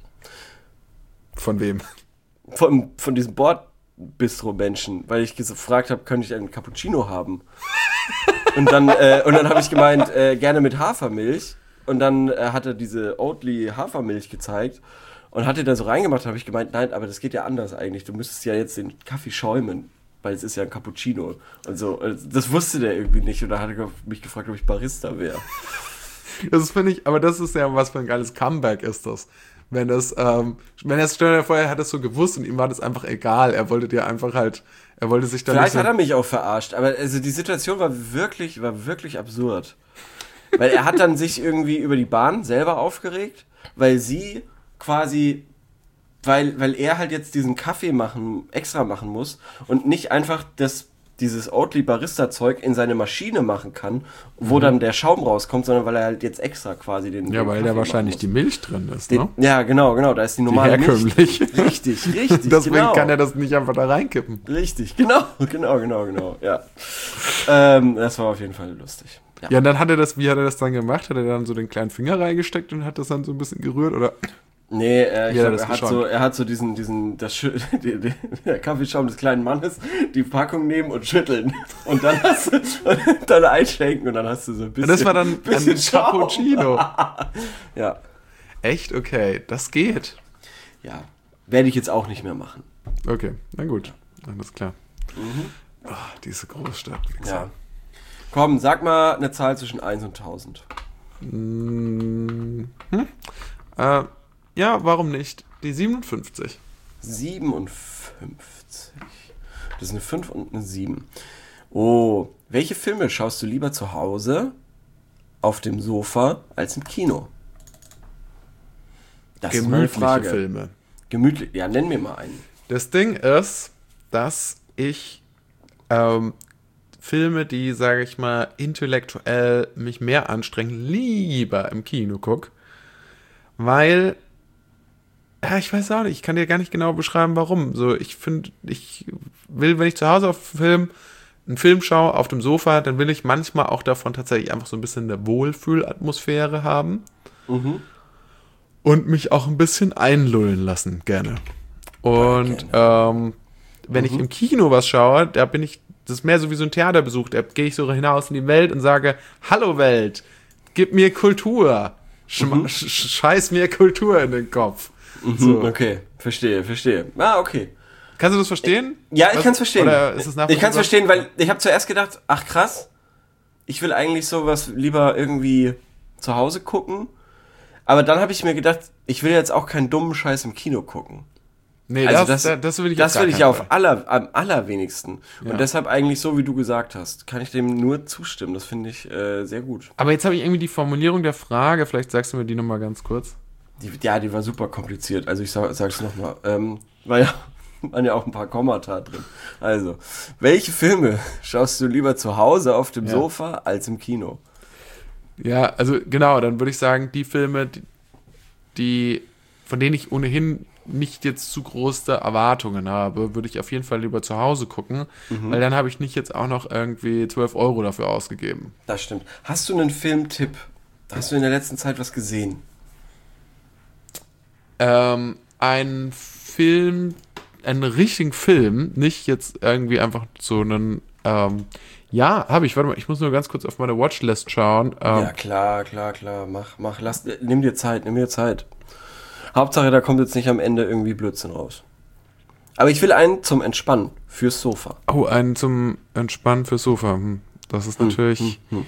Von wem? Von, von diesem Bordbistro-Menschen, weil ich gefragt habe, könnte ich einen Cappuccino haben? Und dann, äh, und dann habe ich gemeint, äh, gerne mit Hafermilch. Und dann äh, hat er diese Oatly Hafermilch gezeigt und hat er da so reingemacht. habe ich gemeint, nein, aber das geht ja anders eigentlich. Du müsstest ja jetzt den Kaffee schäumen, weil es ist ja ein Cappuccino. Und so, äh, das wusste der irgendwie nicht. Und da hat er mich gefragt, ob ich Barista wäre. Das finde ich, aber das ist ja was für ein geiles Comeback ist das. Wenn das, ähm, wenn er es vorher hat es so gewusst und ihm war das einfach egal. Er wollte dir einfach halt, er wollte sich dann Vielleicht nicht hat so, er mich auch verarscht, aber also die Situation war wirklich, war wirklich absurd. Weil er hat dann sich irgendwie über die Bahn selber aufgeregt, weil sie quasi, weil, weil er halt jetzt diesen Kaffee machen, extra machen muss und nicht einfach das dieses Oatly Barista-Zeug in seine Maschine machen kann, wo mhm. dann der Schaum rauskommt, sondern weil er halt jetzt extra quasi den Ja, den weil Kaffee da wahrscheinlich machen die Milch drin ist, den, ne? Ja, genau, genau, da ist die normale die herkömmlich. Milch. Richtig, richtig, Deswegen genau. kann er das nicht einfach da reinkippen. Richtig, genau, genau, genau, genau, ja. ähm, das war auf jeden Fall lustig. Ja. Ja, und dann hat er das, wie hat er das dann gemacht? Hat er dann so den kleinen Finger reingesteckt und hat das dann so ein bisschen gerührt, oder? Nee, äh, ich Ja, glaub, das er, hat schon. so, er hat so diesen, diesen, das Schü die, die, der Kaffeeschaum des kleinen Mannes, die Packung nehmen und schütteln. Und dann hast du, und dann einschenken und dann hast du so ein bisschen. Und das war dann bisschen ein Cappuccino. Ja. Echt? Okay, das geht. Ja. Werde ich jetzt auch nicht mehr machen. Okay, na gut. Alles klar. Mhm. Oh, diese Großstadt. Ja. Komm, sag mal eine Zahl zwischen eins und tausend. Hm. Äh, ja, warum nicht? Die siebenundfünfzig. siebenundfünfzig. Das ist eine fünf und eine sieben. Oh, welche Filme schaust du lieber zu Hause auf dem Sofa als im Kino? Das ist meine Gemütliche Frage. Filme. Gemütlich, ja, nenn mir mal einen. Das Ding ist, dass ich ähm, Filme, die, sage ich mal, intellektuell mich mehr anstrengen, lieber im Kino gucke. Weil, ja, ich weiß auch nicht, ich kann dir gar nicht genau beschreiben, warum. So, ich finde, ich will, wenn ich zu Hause auf Film, einen Film schaue, auf dem Sofa, dann will ich manchmal auch davon tatsächlich einfach so ein bisschen eine Wohlfühlatmosphäre haben. Mhm. Und mich auch ein bisschen einlullen lassen, gerne. Und ähm, wenn Mhm. ich im Kino was schaue, da bin ich, das ist mehr so wie so ein Theaterbesuch, da gehe ich so hinaus in die Welt und sage, hallo Welt, gib mir Kultur. Schma- Mhm. sch- Scheiß mir Kultur in den Kopf. Mhm. So. Okay, verstehe, verstehe. Ah, okay. Kannst du das verstehen? Ja, ich Was- kann es verstehen. Oder ist es Ich kann es verstehen, weil ich habe zuerst gedacht, ach krass, ich will eigentlich sowas lieber irgendwie zu Hause gucken. Aber dann habe ich mir gedacht, ich will jetzt auch keinen dummen Scheiß im Kino gucken. Nee, Also das, das- das, das will ich Das auf gar will ich keinen ja auf Fall. aller, am allerwenigsten. Ja. Und deshalb eigentlich so, wie du gesagt hast, kann ich dem nur zustimmen. Das finde ich äh, sehr gut. Aber jetzt habe ich irgendwie die Formulierung der Frage, vielleicht sagst du mir die nochmal ganz kurz. Die, ja, die war super kompliziert. Also ich sag, sag's nochmal. Ähm, war ja, waren ja auch ein paar Kommata drin. Also, welche Filme schaust du lieber zu Hause auf dem Ja. Sofa als im Kino? Ja, also genau, dann würde ich sagen, die Filme, die, die von denen ich ohnehin nicht jetzt zu große Erwartungen habe, würde ich auf jeden Fall lieber zu Hause gucken, Mhm. weil dann habe ich nicht jetzt auch noch irgendwie zwölf Euro dafür ausgegeben. Das stimmt. Hast du einen Filmtipp? Hast du in der letzten Zeit was gesehen? Ähm, ein Film, einen richtigen Film, nicht jetzt irgendwie einfach so einen, ähm, ja, habe ich, warte mal, ich muss nur ganz kurz auf meine Watchlist schauen. Ähm, Ja, klar, klar, klar. Mach, mach, lass, nimm dir Zeit, nimm dir Zeit. Hauptsache, da kommt jetzt nicht am Ende irgendwie Blödsinn raus. Aber ich will einen zum Entspannen, fürs Sofa. Oh, einen zum Entspannen fürs Sofa. Hm, Das ist natürlich, Hm, hm.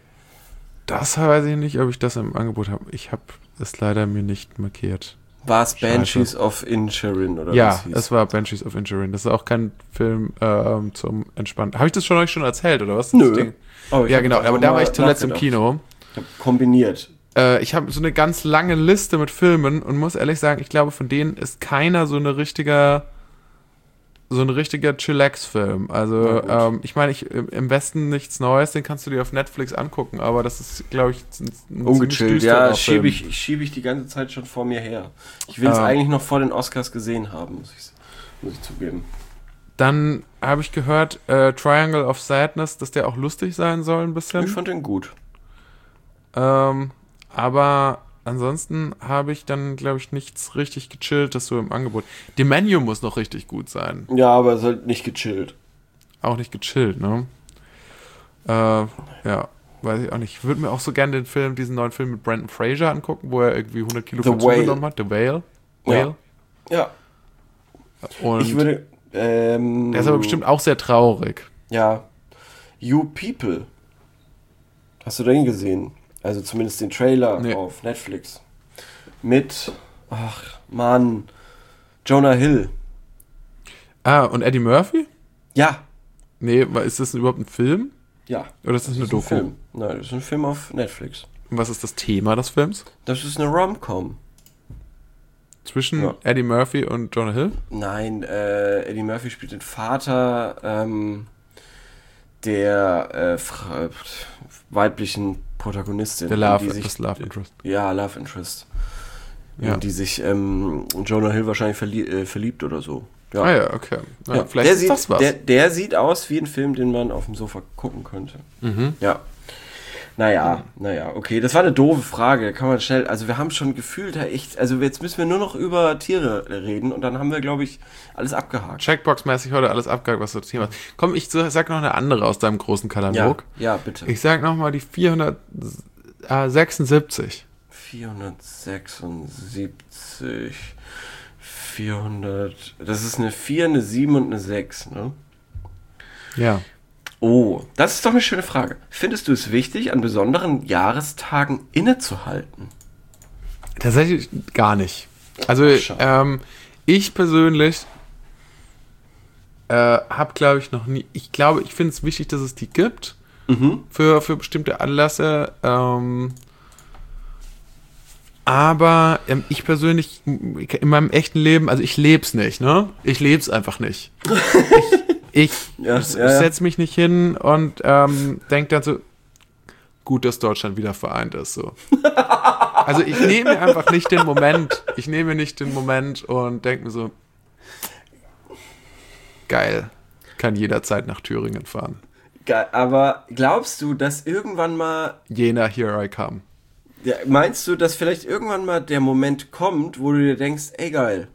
das weiß ich nicht, ob ich das im Angebot habe. Ich habe es leider mir nicht markiert. War es Scheiße. Banshees of Inisherin oder Ja, was hieß? es war Banshees of Inisherin. Das ist auch kein Film ähm, zum Entspannen. Habe ich das schon euch schon erzählt, oder was? Nö. Das Ding? Oh, ich Ja, hab genau. einfach Aber da mal war ich zuletzt im nachgedacht. Kino. Ich hab kombiniert. Äh, ich habe so eine ganz lange Liste mit Filmen und muss ehrlich sagen, ich glaube, von denen ist keiner so eine richtiger, so ein richtiger Chillax-Film. Also, Na ähm, ich meine, ich, im im Westen nichts Neues, den kannst du dir auf Netflix angucken, aber das ist, glaube ich, ein, ein Ungechillt, ziemlich ja, düsterer schiebe Film. ich, schiebe ich die ganze Zeit schon vor mir her. Ich will es Ähm. eigentlich noch vor den Oscars gesehen haben, muss ich, muss ich zugeben. Dann habe ich gehört, äh, Triangle of Sadness, dass der auch lustig sein soll, ein bisschen. Ich fand den gut. Ähm, aber ansonsten habe ich dann, glaube ich, nichts richtig gechilltes so im Angebot. Die Menu muss noch richtig gut sein. Ja, aber es ist halt nicht gechillt. Auch nicht gechillt, ne? Äh, ja, weiß ich auch nicht. Ich würde mir auch so gerne den Film, diesen neuen Film mit Brendan Fraser angucken, wo er irgendwie hundert Kilo The von Whale. zugenommen hat. The Whale. Whale. Ja, Und ich würde... Ähm, der ist aber bestimmt auch sehr traurig. Ja. You People. Hast du den gesehen? Also zumindest den Trailer Nee. auf Netflix. Mit... Ach, Mann. Jonah Hill. Ah, und Eddie Murphy? Ja. Nee, wa- ist das überhaupt ein Film? Ja. Oder ist das, eine Das ist ein Doku? Film. Nein, das ist ein Film auf Netflix. Und was ist das Thema des Films? Das ist eine Rom-Com. Zwischen Ja. Eddie Murphy und Jonah Hill? Nein, äh, Eddie Murphy spielt den Vater, ähm, der äh, fra- weiblichen Protagonistin. Der Love, die sich, das Love Interest. Ja, Love Interest. Ja. In die sich ähm, Jonah Hill wahrscheinlich verlie- äh, verliebt oder so. Ja. Ah ja, okay. Ja, Ja, vielleicht der ist sieht, das was. Der, der sieht aus wie ein Film, den man auf dem Sofa gucken könnte. Mhm. Ja. Naja, naja, okay. Das war eine doofe Frage. Kann man schnell, also wir haben schon gefühlt ja echt, also jetzt müssen wir nur noch über Tiere reden und dann haben wir, glaube ich, alles abgehakt. Checkbox-mäßig heute alles abgehakt, was du das Thema hast. Komm, ich so- sag noch eine andere aus deinem großen Ja, Katalog. ja, bitte. Ich sag nochmal die vierhundertsechsundsiebzig. vierhundertsechsundsiebzig, vierhundert, das ist eine vier, eine sieben und eine sechs, ne? Ja. Oh, das ist doch eine schöne Frage. Findest du es wichtig, an besonderen Jahrestagen innezuhalten? Tatsächlich gar nicht. Also, Ach, schade. ähm, ich persönlich äh, habe, glaube ich, noch nie. Ich glaube, ich finde es wichtig, dass es die gibt Mhm. für, für bestimmte Anlässe. Ähm, aber ähm, ich persönlich in meinem echten Leben, also ich lebe es nicht, ne? Ich lebe es einfach nicht. Ich, ich Ja, s- ja, ja. setze mich nicht hin und ähm, denke dann so, gut, dass Deutschland wieder vereint ist. So. Also ich nehme mir einfach nicht den Moment, ich nehme nicht den Moment und denke mir so, geil, kann jederzeit nach Thüringen fahren. Geil, aber glaubst du, dass irgendwann mal, Jena, here I come. ja, meinst du, dass vielleicht irgendwann mal der Moment kommt, wo du dir denkst, ey geil,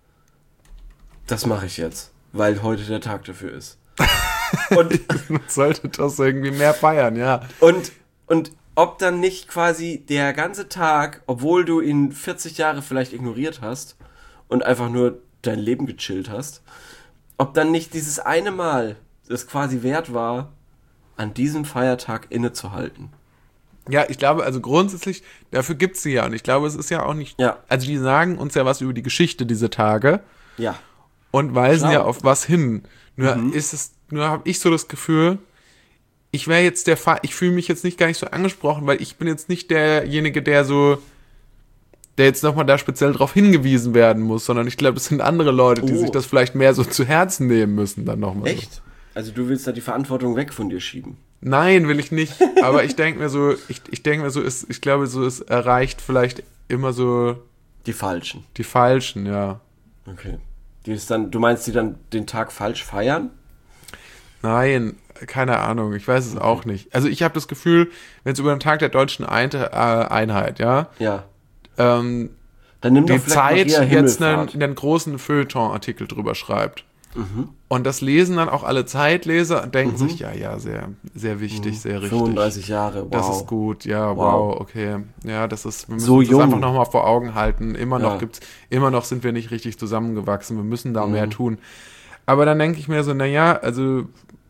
das mache ich jetzt, weil heute der Tag dafür ist. Und, Man sollte das irgendwie mehr feiern, ja. und, und ob dann nicht quasi der ganze Tag, obwohl du ihn vierzig Jahre vielleicht ignoriert hast und einfach nur dein Leben gechillt hast, ob dann nicht dieses eine Mal das quasi wert war, an diesem Feiertag innezuhalten. Ja, ich glaube, also grundsätzlich, dafür gibt es sie ja. Und ich glaube, es ist ja auch nicht, Ja. also die sagen uns ja was über die Geschichte dieser Tage Ja. und weisen Schlau. ja auf was hin. Nur Mhm. ist es, nur habe ich so das Gefühl, ich wäre jetzt der Fall, ich fühle mich jetzt nicht gar nicht so angesprochen, weil ich bin jetzt nicht derjenige, der so, der jetzt nochmal da speziell drauf hingewiesen werden muss, sondern ich glaube, es sind andere Leute, die Oh. sich das vielleicht mehr so zu Herzen nehmen müssen dann nochmal. So. Echt? Also du willst da die Verantwortung weg von dir schieben? Nein, will ich nicht. Aber ich denke mir so, ich, ich denke mir so, ist, ich glaube, so es erreicht vielleicht immer so Die Falschen. die Falschen, ja. Okay. Die ist dann, du meinst, die dann den Tag falsch feiern? Nein, keine Ahnung, ich weiß es auch nicht. Also ich habe das Gefühl, wenn es über den Tag der deutschen Einte, äh, Einheit, ja, Ja. ähm, Dann nimm die doch vielleicht Zeit Maria jetzt einen, Himmelfahrt. einen großen Feuilleton-Artikel drüber schreibt. Und das lesen dann auch alle Zeitleser und denken sich, ja, ja, sehr, sehr wichtig, sehr richtig. fünfunddreißig Jahre, wow. Das ist gut, ja, wow, Wow. okay. Ja, das ist, wir müssen So uns jung. das einfach nochmal vor Augen halten. Immer noch Ja. gibt's, immer noch sind wir nicht richtig zusammengewachsen, wir müssen da Mhm. mehr tun. Aber dann denke ich mir so, naja, also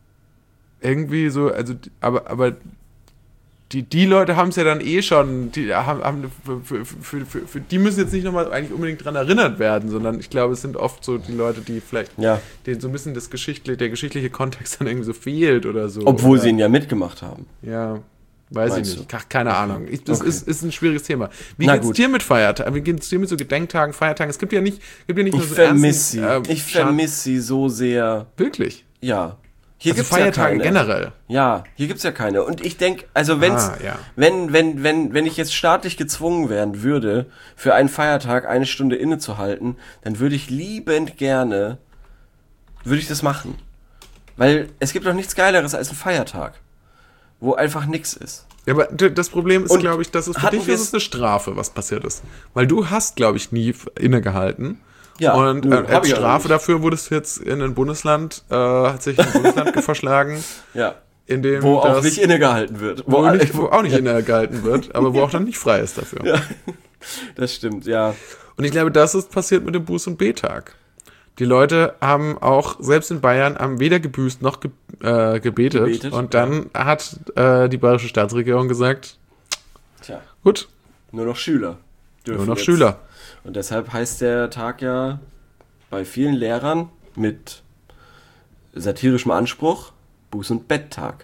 irgendwie so, also, aber, aber die, die Leute haben es ja dann eh schon, die haben, haben für, für, für, für, für die müssen jetzt nicht nochmal eigentlich unbedingt dran erinnert werden, sondern ich glaube, es sind oft so die Leute, die vielleicht, Ja. denen so ein bisschen das Geschichtliche, der geschichtliche Kontext dann irgendwie so fehlt oder so. Obwohl oder, sie ihn ja mitgemacht haben. Ja, weiß Meinst ich nicht. du? Ach, keine Ahnung. Ich, das Okay. ist, ist ein schwieriges Thema. Wie Na geht's gut. dir mit Feiertagen? Wie geht's dir mit so Gedenktagen, Feiertagen? Es gibt ja nicht, gibt ja nicht Ich nur so vermisse sie. ernsten, äh, ich vermisse sie so sehr. Wirklich? Ja. Hier Also gibt's Feiertage ja keine. generell. Ja, hier gibt's ja keine. Und ich denke, also wenn's, Ah, ja. wenn, wenn, wenn, wenn ich jetzt staatlich gezwungen werden würde, für einen Feiertag eine Stunde innezuhalten, dann würde ich liebend gerne, würde ich das machen. Weil es gibt doch nichts Geileres als ein Feiertag, wo einfach nix ist. Ja, aber d- das Problem ist, Und glaube ich, dass es für hatten dich wir's- ist es eine Strafe, was passiert ist. Weil du hast, glaube ich, nie f- innegehalten. Ja, und nö, äh, hab als ich auch Strafe nicht. dafür wurdest du jetzt in ein Bundesland, äh, hat sich ein Bundesland verschlagen, Ja. in dem Wo auch das, nicht innegehalten wird. wo, alle- nicht, wo auch nicht innegehalten wird, aber wo auch dann nicht frei ist dafür. Ja, das stimmt, ja. Und ich glaube, das ist passiert mit dem Buß- und B-Tag. Die Leute haben auch, selbst in Bayern, haben weder gebüßt noch ge äh, gebetet. Gebetet, Und dann hat äh, die bayerische Staatsregierung gesagt, Tja, gut, nur noch Schüler. dürfen nur noch jetzt. Schüler. Und deshalb heißt der Tag ja bei vielen Lehrern mit satirischem Anspruch Buß- und Betttag.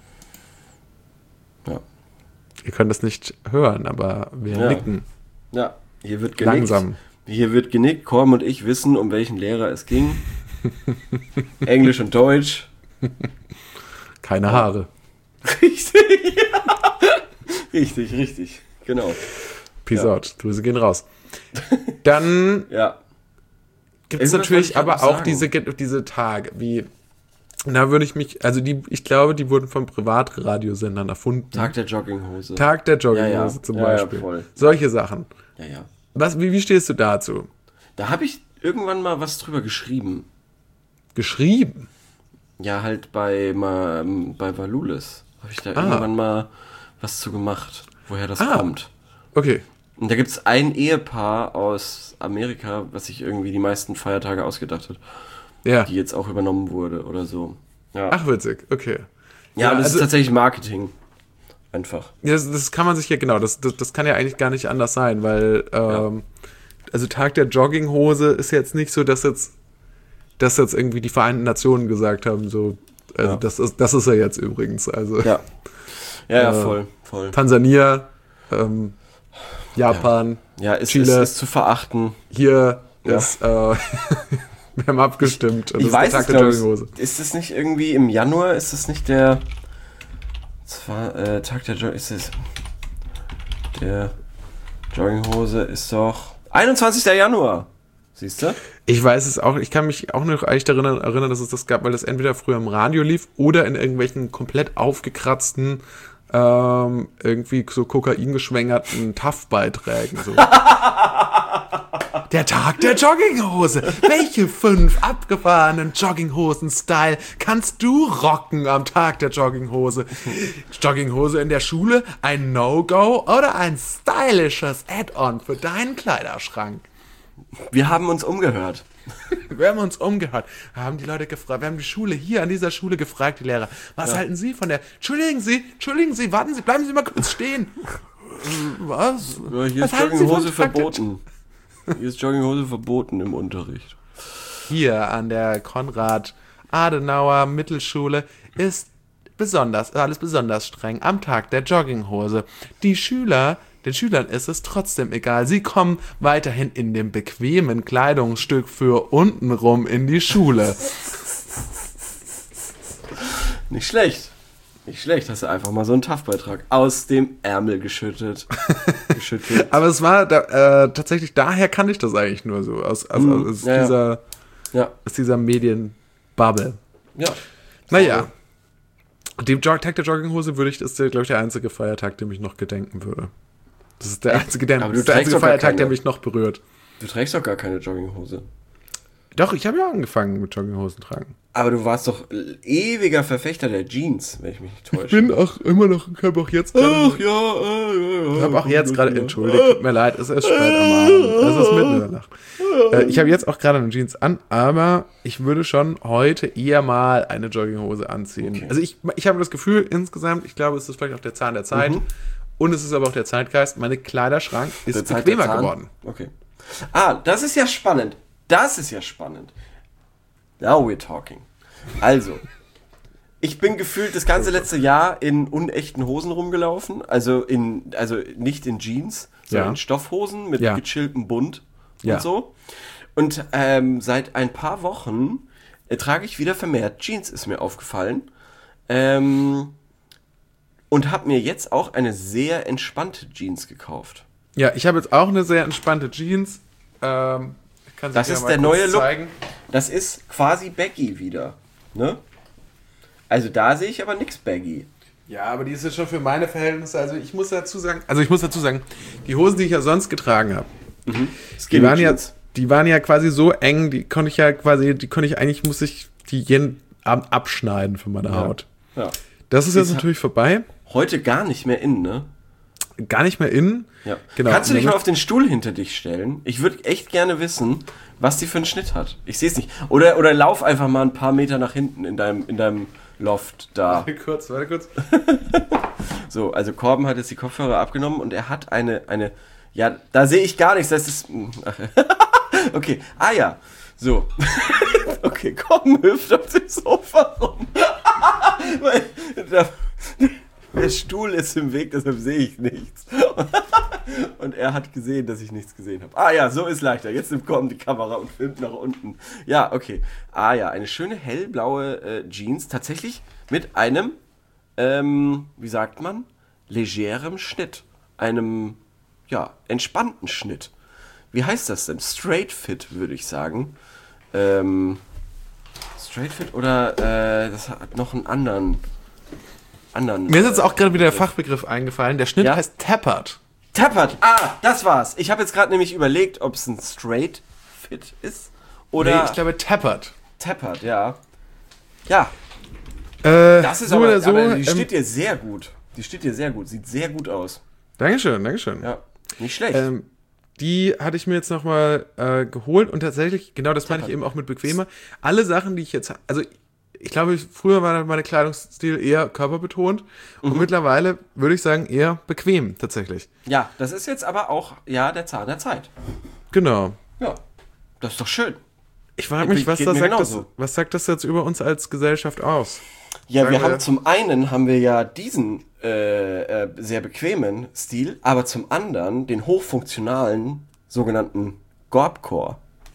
Ja. Ihr könnt es nicht hören, aber wir Ja. nicken. Ja, hier wird genickt. Langsam. Hier wird genickt. Korm und ich wissen, um welchen Lehrer es ging. Englisch und Deutsch. keine Haare. Richtig, ja. Richtig, richtig, genau. Peace Ja. out, Grüße gehen raus. Dann Ja. gibt es Irgendwas wollte natürlich ich grad aber noch auch sagen. diese, diese Tage, wie, da würde ich mich, also die, ich glaube, die wurden von Privatradiosendern erfunden. Tag der Jogginghose. Tag der Jogginghose Ja, ja. zum Ja, ja, Beispiel. voll. Solche Sachen. Ja, ja. Was, wie, wie stehst du dazu? Da habe ich irgendwann mal was drüber geschrieben. Geschrieben? Ja, halt bei, ma, bei Valulis habe ich da Ah. irgendwann mal was zu gemacht, woher das Ah. kommt. Okay. Und da gibt es ein Ehepaar aus Amerika, was sich irgendwie die meisten Feiertage ausgedacht hat, Ja. die jetzt auch übernommen wurde oder so. Ja, Ach, witzig, okay. ja, ja, das also- ist tatsächlich Marketing. Einfach. Ja, das, das kann man sich ja, genau, das, das, das kann ja eigentlich gar nicht anders sein, weil, ähm, also Tag der Jogginghose ist jetzt nicht so, dass jetzt, dass jetzt irgendwie die Vereinten Nationen gesagt haben, so, also Ja. das ist, das ist er jetzt übrigens, also Ja. Ja, ja, Äh, voll, voll. Tansania, ähm, Japan, Ja, ist, ist, Chile. ist zu verachten. hier Ja. ist, äh, wir haben abgestimmt. und Ich das weiß ist der es, Tag der glaub ich, Jogginghose. ist es nicht irgendwie im Januar, ist es nicht der zwar, äh, Tag der Jogginghose, ist es der Jogginghose ist doch einundzwanzigster Januar, siehst du? Ich weiß es auch, ich kann mich auch noch eigentlich daran erinnern, dass es das gab, weil das entweder früher im Radio lief oder in irgendwelchen komplett aufgekratzten, ähm, irgendwie so kokaingeschwängerten T A F-Beiträgen. So. Der Tag der Jogginghose. Welche fünf abgefahrenen Jogginghosen-Style kannst du rocken am Tag der Jogginghose? Jogginghose in der Schule, ein No-Go oder ein stylisches Add-on für deinen Kleiderschrank? Wir haben uns umgehört. Wir haben uns umgehört, haben die Leute gefragt, wir haben die Schule hier an dieser Schule gefragt, die Lehrer, was halten Sie von der, Entschuldigen Sie, Entschuldigen Sie, warten Sie, bleiben Sie mal kurz stehen. Was? Ja, hier Was ist halten Sie von Jogginghose Tag der- verboten. Hier ist Jogginghose verboten im Unterricht. Hier an der Konrad-Adenauer Mittelschule ist besonders, alles besonders streng am Tag der Jogginghose. Die Schüler, den Schülern ist es trotzdem egal. Sie kommen weiterhin in dem bequemen Kleidungsstück für untenrum in die Schule. Nicht schlecht. Nicht schlecht, hast du einfach mal so einen T A F-Beitrag aus dem Ärmel geschüttet. geschüttelt. Aber es war da, äh, tatsächlich, daher kannte ich das eigentlich nur so, aus, aus, Mhm, aus, ja, ja. dieser, Ja. aus dieser Medienbubble. Ja. Naja, dem Jog Tag der Jogginghose würde ich, das ist, glaube ich, der einzige Feiertag, dem ich noch gedenken würde. Das ist der einzige, der, Aber das du ist der trägst einzige doch gar Feiertag, der keine. mich noch berührt. Du trägst doch gar keine Jogginghose. Doch, ich habe ja angefangen mit Jogginghosen tragen. Aber du warst doch ewiger Verfechter der Jeans, wenn ich mich nicht täusche. Ich bin auch immer noch, ich habe auch jetzt gerade, Ach ja, äh, ja, ich habe auch jetzt gerade, entschuldigt, tut mir leid, es ist spät am Abend, es ist mitten in der Nacht. Äh, ich habe jetzt auch gerade eine Jeans an, aber ich würde schon heute eher mal eine Jogginghose anziehen. Okay. Also ich, ich habe das Gefühl insgesamt, ich glaube, es ist vielleicht auch der Zahn der Zeit Mhm. und es ist aber auch der Zeitgeist, mein Kleiderschrank ist Der Zeit bequemer der Zahn? geworden. Okay. Ah, das ist ja spannend. Das ist ja spannend. Now we're talking. Also, ich bin gefühlt das ganze letzte Jahr in unechten Hosen rumgelaufen. Also in, also nicht in Jeans, sondern Ja. in Stoffhosen mit Ja. gechilltem Bund Ja. und so. Und ähm, seit ein paar Wochen äh, trage ich wieder vermehrt Jeans, ist mir aufgefallen. Ähm, und habe mir jetzt auch eine sehr entspannte Jeans gekauft. Ja, ich habe jetzt auch eine sehr entspannte Jeans. Ähm, ich kann sie Das dir ist mal der kurz neue Look. zeigen. Das ist quasi baggy wieder. Ne? Also da sehe ich aber nichts baggy. Ja, aber die ist jetzt schon für meine Verhältnisse, also ich muss dazu sagen, also ich muss dazu sagen, die Hosen, die ich ja sonst getragen habe, die waren ja, die waren ja quasi so eng, die konnte ich ja quasi, die konnte ich eigentlich, muss ich die jeden Abend abschneiden für meine Haut. Ja. Das ist jetzt Ist- natürlich vorbei, Heute gar nicht mehr in, ne? gar nicht mehr innen. Ja. Genau. Kannst du dich Und mal damit- auf den Stuhl hinter dich stellen? Ich würde echt gerne wissen, was die für einen Schnitt hat. Ich sehe es nicht. Oder, oder lauf einfach mal ein paar Meter nach hinten in deinem, in deinem Loft da. Warte kurz, warte kurz. So, also Corben hat jetzt die Kopfhörer abgenommen und er hat eine, eine, ja, da sehe ich gar nichts, das ist, ach, okay, ah ja, so, okay, Corben hüpft auf dem Sofa rum, weil da, der Stuhl ist im Weg, deshalb sehe ich nichts. Und er hat gesehen, dass ich nichts gesehen habe. Ah ja, so ist leichter. Jetzt nimmt Corben die Kamera und filmt nach unten. Ja, okay. Ah ja, eine schöne hellblaue äh, Jeans. Tatsächlich mit einem, ähm, wie sagt man, legerem Schnitt. Einem, ja, entspannten Schnitt. Wie heißt das denn? Straight Fit, würde ich sagen. Ähm, Straight Fit oder äh, das hat noch einen anderen. anderen Mir ist jetzt auch gerade wieder der Fachbegriff eingefallen. Der Schnitt Ja? heißt Tappert. Tappert. Ah, das war's. Ich habe jetzt gerade nämlich überlegt, ob es ein Straight Fit ist oder Nee, ich glaube Tappert. Tappert, ja. Ja, Äh, das ist so aber, oder so. aber die ähm, steht dir sehr gut. Die steht dir sehr gut. Sieht sehr gut aus. Dankeschön, Dankeschön. Ja, nicht schlecht. Ähm, die hatte ich mir jetzt nochmal äh, geholt und tatsächlich, genau das meine ich eben auch mit bequemer. Alle Sachen, die ich jetzt, also ich glaube, früher war meine Kleidungsstil eher körperbetont und Mhm. mittlerweile würde ich sagen eher bequem tatsächlich. Ja, das ist jetzt aber auch, ja, der Zahn der Zeit. Genau. Ja, das ist doch schön. Ich frage Geht mich, was, mir da sagt das, genauso. was sagt das jetzt über uns als Gesellschaft aus? Ja, Sagen wir wir- haben zum einen haben wir ja diesen äh, äh, sehr bequemen Stil, aber zum anderen den hochfunktionalen sogenannten Gorbcore.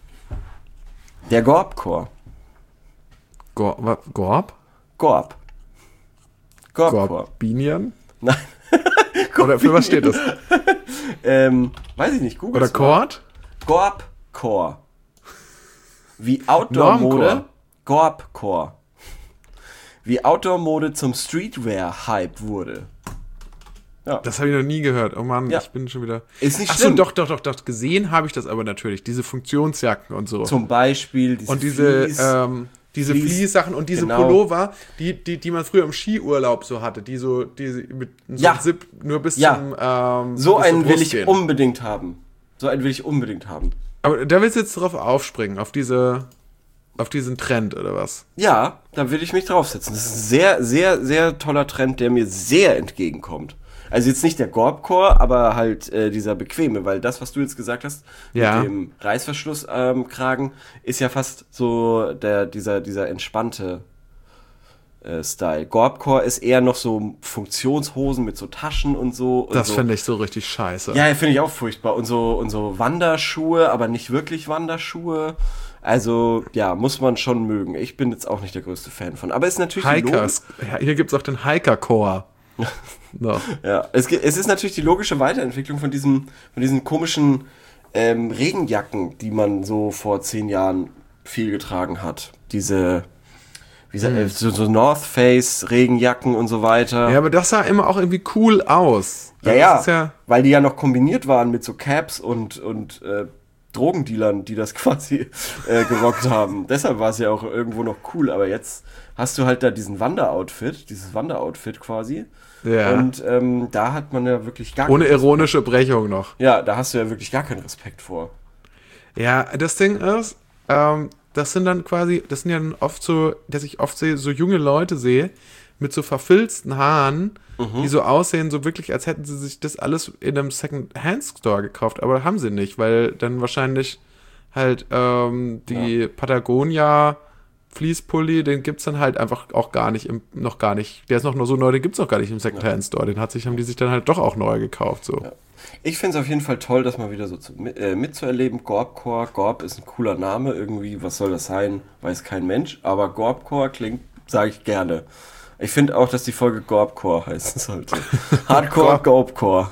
Der Gorbcore. Gor wa- Gorb? Gorb. Gorbcore. Gorbinian? Nein. Oder für was steht das? Ähm, weiß ich nicht, Google. Oder Cord? Gorbcore. Wie Outdoor-Mode. Normcore. Gorbcore. Wie Outdoor-Mode zum Streetwear-Hype wurde. Das habe ich noch nie gehört. Oh Mann, Ja. ich bin schon wieder... Ist nicht Ach so, schlimm. doch, doch, doch, doch. Gesehen habe ich das aber natürlich. Diese Funktionsjacken und so. Zum Beispiel diese und diese, Fleece. ähm, diese Fleece, Fleece-Sachen und diese genau. Pullover, die, die, die man früher im Skiurlaub so hatte, die so, die mit so Ja. einem Zip nur bis Ja. zum ähm, So bis zur einen will Brust ich gehen. unbedingt haben. So einen will ich unbedingt haben. Aber da willst du jetzt drauf aufspringen, auf diese, auf diesen Trend oder was? Ja, da will ich mich draufsetzen. Das ist ein sehr, sehr, sehr toller Trend, der mir sehr entgegenkommt. Also jetzt nicht der Gorbcore, aber halt äh, dieser bequeme, weil das, was du jetzt gesagt hast, Ja. mit dem Reißverschlusskragen, ähm, Kragen, ist ja fast so der, dieser, dieser entspannte äh, Style. Gorbcore ist eher noch so Funktionshosen mit so Taschen und so. Und Das so. finde ich so richtig scheiße. Ja, finde ich auch furchtbar. Und so, und so Wanderschuhe, aber nicht wirklich Wanderschuhe. Also, ja, muss man schon mögen. Ich bin jetzt auch nicht der größte Fan von. Aber es ist natürlich die Logik- Hikers. Ja, hier gibt es auch den Hiker-Core. no. Ja, es, ge- es ist natürlich die logische Weiterentwicklung von diesen, von diesen komischen ähm, Regenjacken, die man so vor zehn Jahren viel getragen hat. Diese, wie sagt, Hm. äh, so, so North Face Regenjacken und so weiter. Ja, aber das sah immer auch irgendwie cool aus. Ja, Also ja, das ist ja weil die ja noch kombiniert waren mit so Caps und, und äh, Drogendealern, die das quasi äh, gerockt haben. Deshalb war es ja auch irgendwo noch cool, aber jetzt hast du halt da diesen Wanderoutfit, dieses Wanderoutfit quasi. Ja. Und ähm, da hat man ja wirklich gar ohne keinen ironische Brechung noch. Respekt. Ja, da hast du ja wirklich gar keinen Respekt vor. Ja, das Ding ist, ähm, das sind dann quasi, das sind ja dann oft so, dass ich oft sehe, so junge Leute sehe, mit so verfilzten Haaren, Mhm. die so aussehen, so wirklich, als hätten sie sich das alles in einem Second-Hand-Store gekauft, aber haben sie nicht, weil dann wahrscheinlich halt ähm, die Patagonia Fleece-Pulli, den gibt's dann halt einfach auch gar nicht, im, noch gar nicht, der ist noch nur so neu, den gibt's noch gar nicht im Second-Hand-Store, den hat sich, haben die sich dann halt doch auch neu gekauft, so. Ja. Ich finde es auf jeden Fall toll, das mal wieder so zu, äh, mitzuerleben. Gorbcore, Gorb ist ein cooler Name irgendwie. Was soll das sein? Weiß kein Mensch. Aber Gorbcore klingt, sage ich gerne. Ich finde auch, dass die Folge Gorbcore heißen sollte. Hardcore, Gorbcore.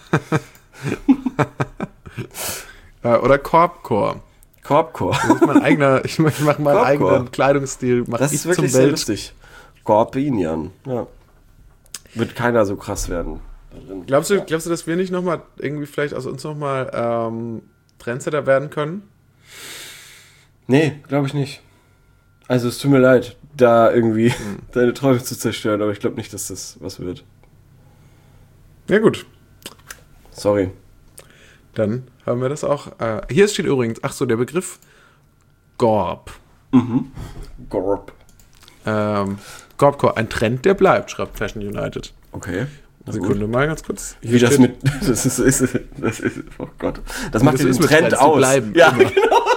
Äh, oder Korbcore. Korbcore. Das ist mein eigener, ich mache mach meinen Korbcore. eigenen Kleidungsstil, mache Das ich ist zum wirklich sehr Welt. lustig. Gorbinian. Ja. Wird keiner so krass werden. darin. Glaubst du, glaubst du, dass wir nicht nochmal irgendwie vielleicht aus uns nochmal ähm, Trendsetter werden können? Nee, glaube ich nicht. Also es tut mir leid, da irgendwie deine Träume zu zerstören, aber ich glaube nicht, dass das was wird. Ja gut, Sorry. dann haben wir das auch. Äh, hier steht übrigens, ach so, der Begriff Gorb. Mhm. Gorb. Ähm, Gorbcore, ein Trend, der bleibt, schreibt Fashion United. Okay. Na Sekunde mal ganz kurz. Wie das mit. Das ist, ist, das ist. Oh Gott. Das macht das ja den ist mit Trend Trends, die aus. bleiben Ja, immer.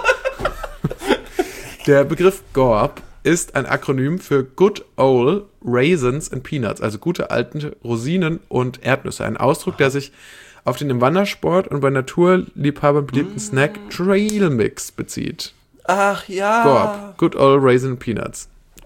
Der Begriff Gorb ist ein Akronym für Good Old Raisins and Peanuts, also gute alte Rosinen und Erdnüsse. Ein Ausdruck, der sich auf den im Wandersport und bei Naturliebhabern beliebten Snack Trail Mix bezieht. Ach ja. Gorb, Good Old Raisin and Peanuts.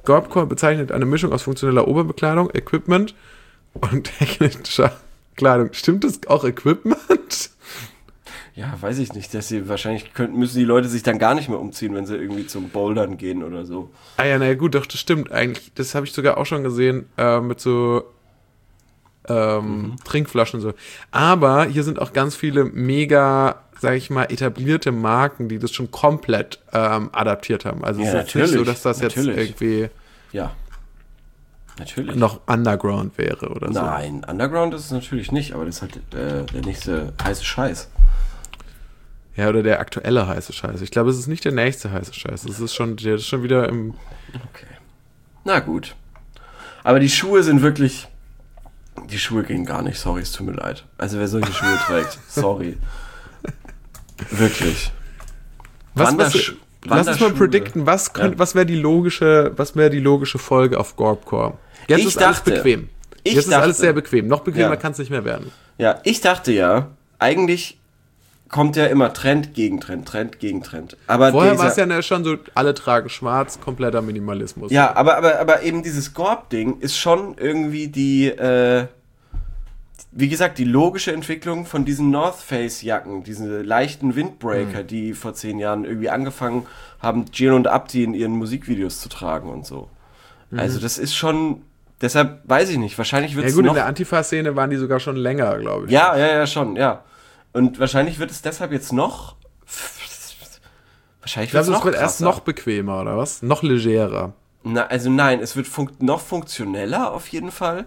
Gorpcore bezeichnet eine Mischung aus funktioneller Oberbekleidung, Equipment und technischer Kleidung. Stimmt das auch Equipment? Ja, weiß ich nicht, dass sie wahrscheinlich könnten, müssen die Leute sich dann gar nicht mehr umziehen, wenn sie irgendwie zum Bouldern gehen oder so. Ah ja, naja gut, doch, das stimmt eigentlich. Das habe ich sogar auch schon gesehen äh, mit so ähm, mhm. Trinkflaschen und so. Aber hier sind auch ganz viele mega, sag ich mal, etablierte Marken, die das schon komplett ähm, adaptiert haben. Also ja, es ist jetzt nicht so, dass das natürlich. jetzt irgendwie ja. Natürlich. noch Underground wäre oder so. Nein, Underground ist es natürlich nicht, aber das ist halt äh, der nächste heiße Scheiß. Ja, oder der aktuelle heiße Scheiß. Ich glaube, es ist nicht der nächste heiße Scheiß. Es ist schon, der ist schon wieder im... Okay. Na gut. Aber die Schuhe sind wirklich... Die Schuhe gehen gar nicht, sorry, es tut mir leid. Also wer solche Schuhe trägt, sorry. Wirklich. Was, was, lass uns mal predikten, was, ja. was wäre die logische, was wäre die logische Folge auf Gorpcore? Jetzt ich ist dachte, alles bequem. Ich Jetzt dachte, ist alles sehr bequem. Noch bequemer ja. kann es nicht mehr werden. Ja, ich dachte ja, eigentlich kommt ja immer Trend gegen Trend, Trend gegen Trend. Aber vorher dieser, war es ja ne, schon so, alle tragen schwarz, kompletter Minimalismus. Ja, aber, aber, aber eben dieses Gorp-Ding ist schon irgendwie die, äh, wie gesagt, die logische Entwicklung von diesen North Face-Jacken, diese leichten Windbreaker, mhm. die vor zehn Jahren irgendwie angefangen haben, Gino und Abdi in ihren Musikvideos zu tragen und so. Mhm. Also das ist schon, deshalb weiß ich nicht, wahrscheinlich wird es ja, gut, noch... in der Antifa-Szene waren die sogar schon länger, glaube ich. Ja, ja, ja, schon, ja. Und wahrscheinlich wird es deshalb jetzt noch... Wahrscheinlich wird es noch noch wird erst noch bequemer, oder was? Noch legerer. Na, also nein, es wird fun- noch funktioneller auf jeden Fall.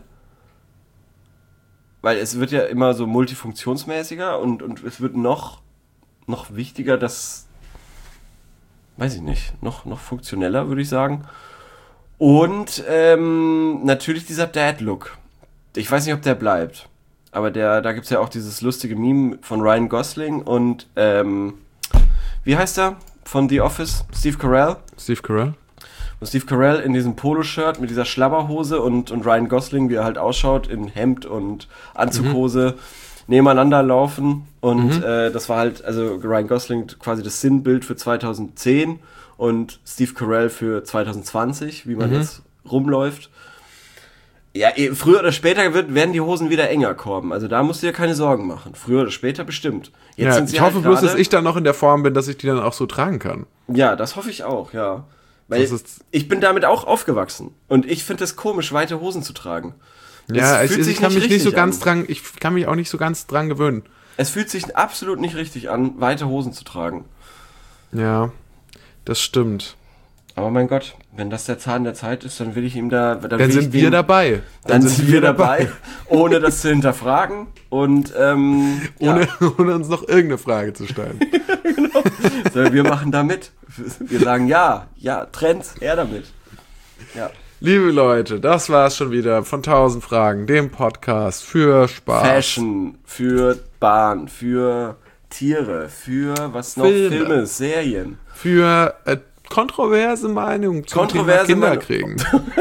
Weil es wird ja immer so multifunktionsmäßiger und, und es wird noch, noch wichtiger, dass... Weiß ich nicht, noch, noch funktioneller, würde ich sagen. Und ähm, natürlich dieser Dad-Look. Ich weiß nicht, ob der bleibt. Aber der, da gibt es ja auch dieses lustige Meme von Ryan Gosling und, ähm, wie heißt er? Von The Office? Steve Carell? Steve Carell. Und Steve Carell in diesem Poloshirt mit dieser Schlabberhose und, und Ryan Gosling, wie er halt ausschaut, in Hemd und Anzughose, mhm. nebeneinander laufen. Und mhm. äh, das war halt, also Ryan Gosling quasi das Sinnbild für zweitausendzehn und Steve Carell für zwanzig zwanzig, wie man mhm. jetzt rumläuft. Ja, früher oder später wird, werden die Hosen wieder enger kommen. Also da musst du dir keine Sorgen machen. Früher oder später bestimmt. Jetzt ja, sind sie ich hoffe halt bloß, grade, dass ich dann noch in der Form bin, dass ich die dann auch so tragen kann. Ja, das hoffe ich auch, ja. Weil ich bin damit auch aufgewachsen. Und ich finde es komisch, weite Hosen zu tragen. Das ja, ich, ich kann nicht mich nicht so ganz an. dran, ich kann mich auch nicht so ganz dran gewöhnen. Es fühlt sich absolut nicht richtig an, weite Hosen zu tragen. Ja, das stimmt. Aber mein Gott, wenn das der Zahn der Zeit ist, dann will ich ihm da... Dann, dann sind wir dem, dabei. Dann, dann sind wir dabei, dabei, ohne das zu hinterfragen und ähm, ohne, ja. ohne uns noch irgendeine Frage zu stellen. Genau. So, wir machen da mit. Wir sagen ja, ja, Trends, her damit. Ja. Liebe Leute, das war's schon wieder von tausend Fragen, dem Podcast für Spaß. Fashion, für Bahn, für Tiere, für was noch? Filme, Filme Serien. Für äh, kontroverse Meinungen zum kontroverse Thema Kinderkriegen.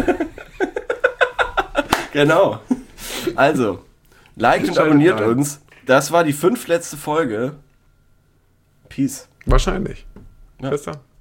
Genau. Also, liked und abonniert uns. Das war die fünftletzte Folge. Peace. Wahrscheinlich. Ja. Bis dann.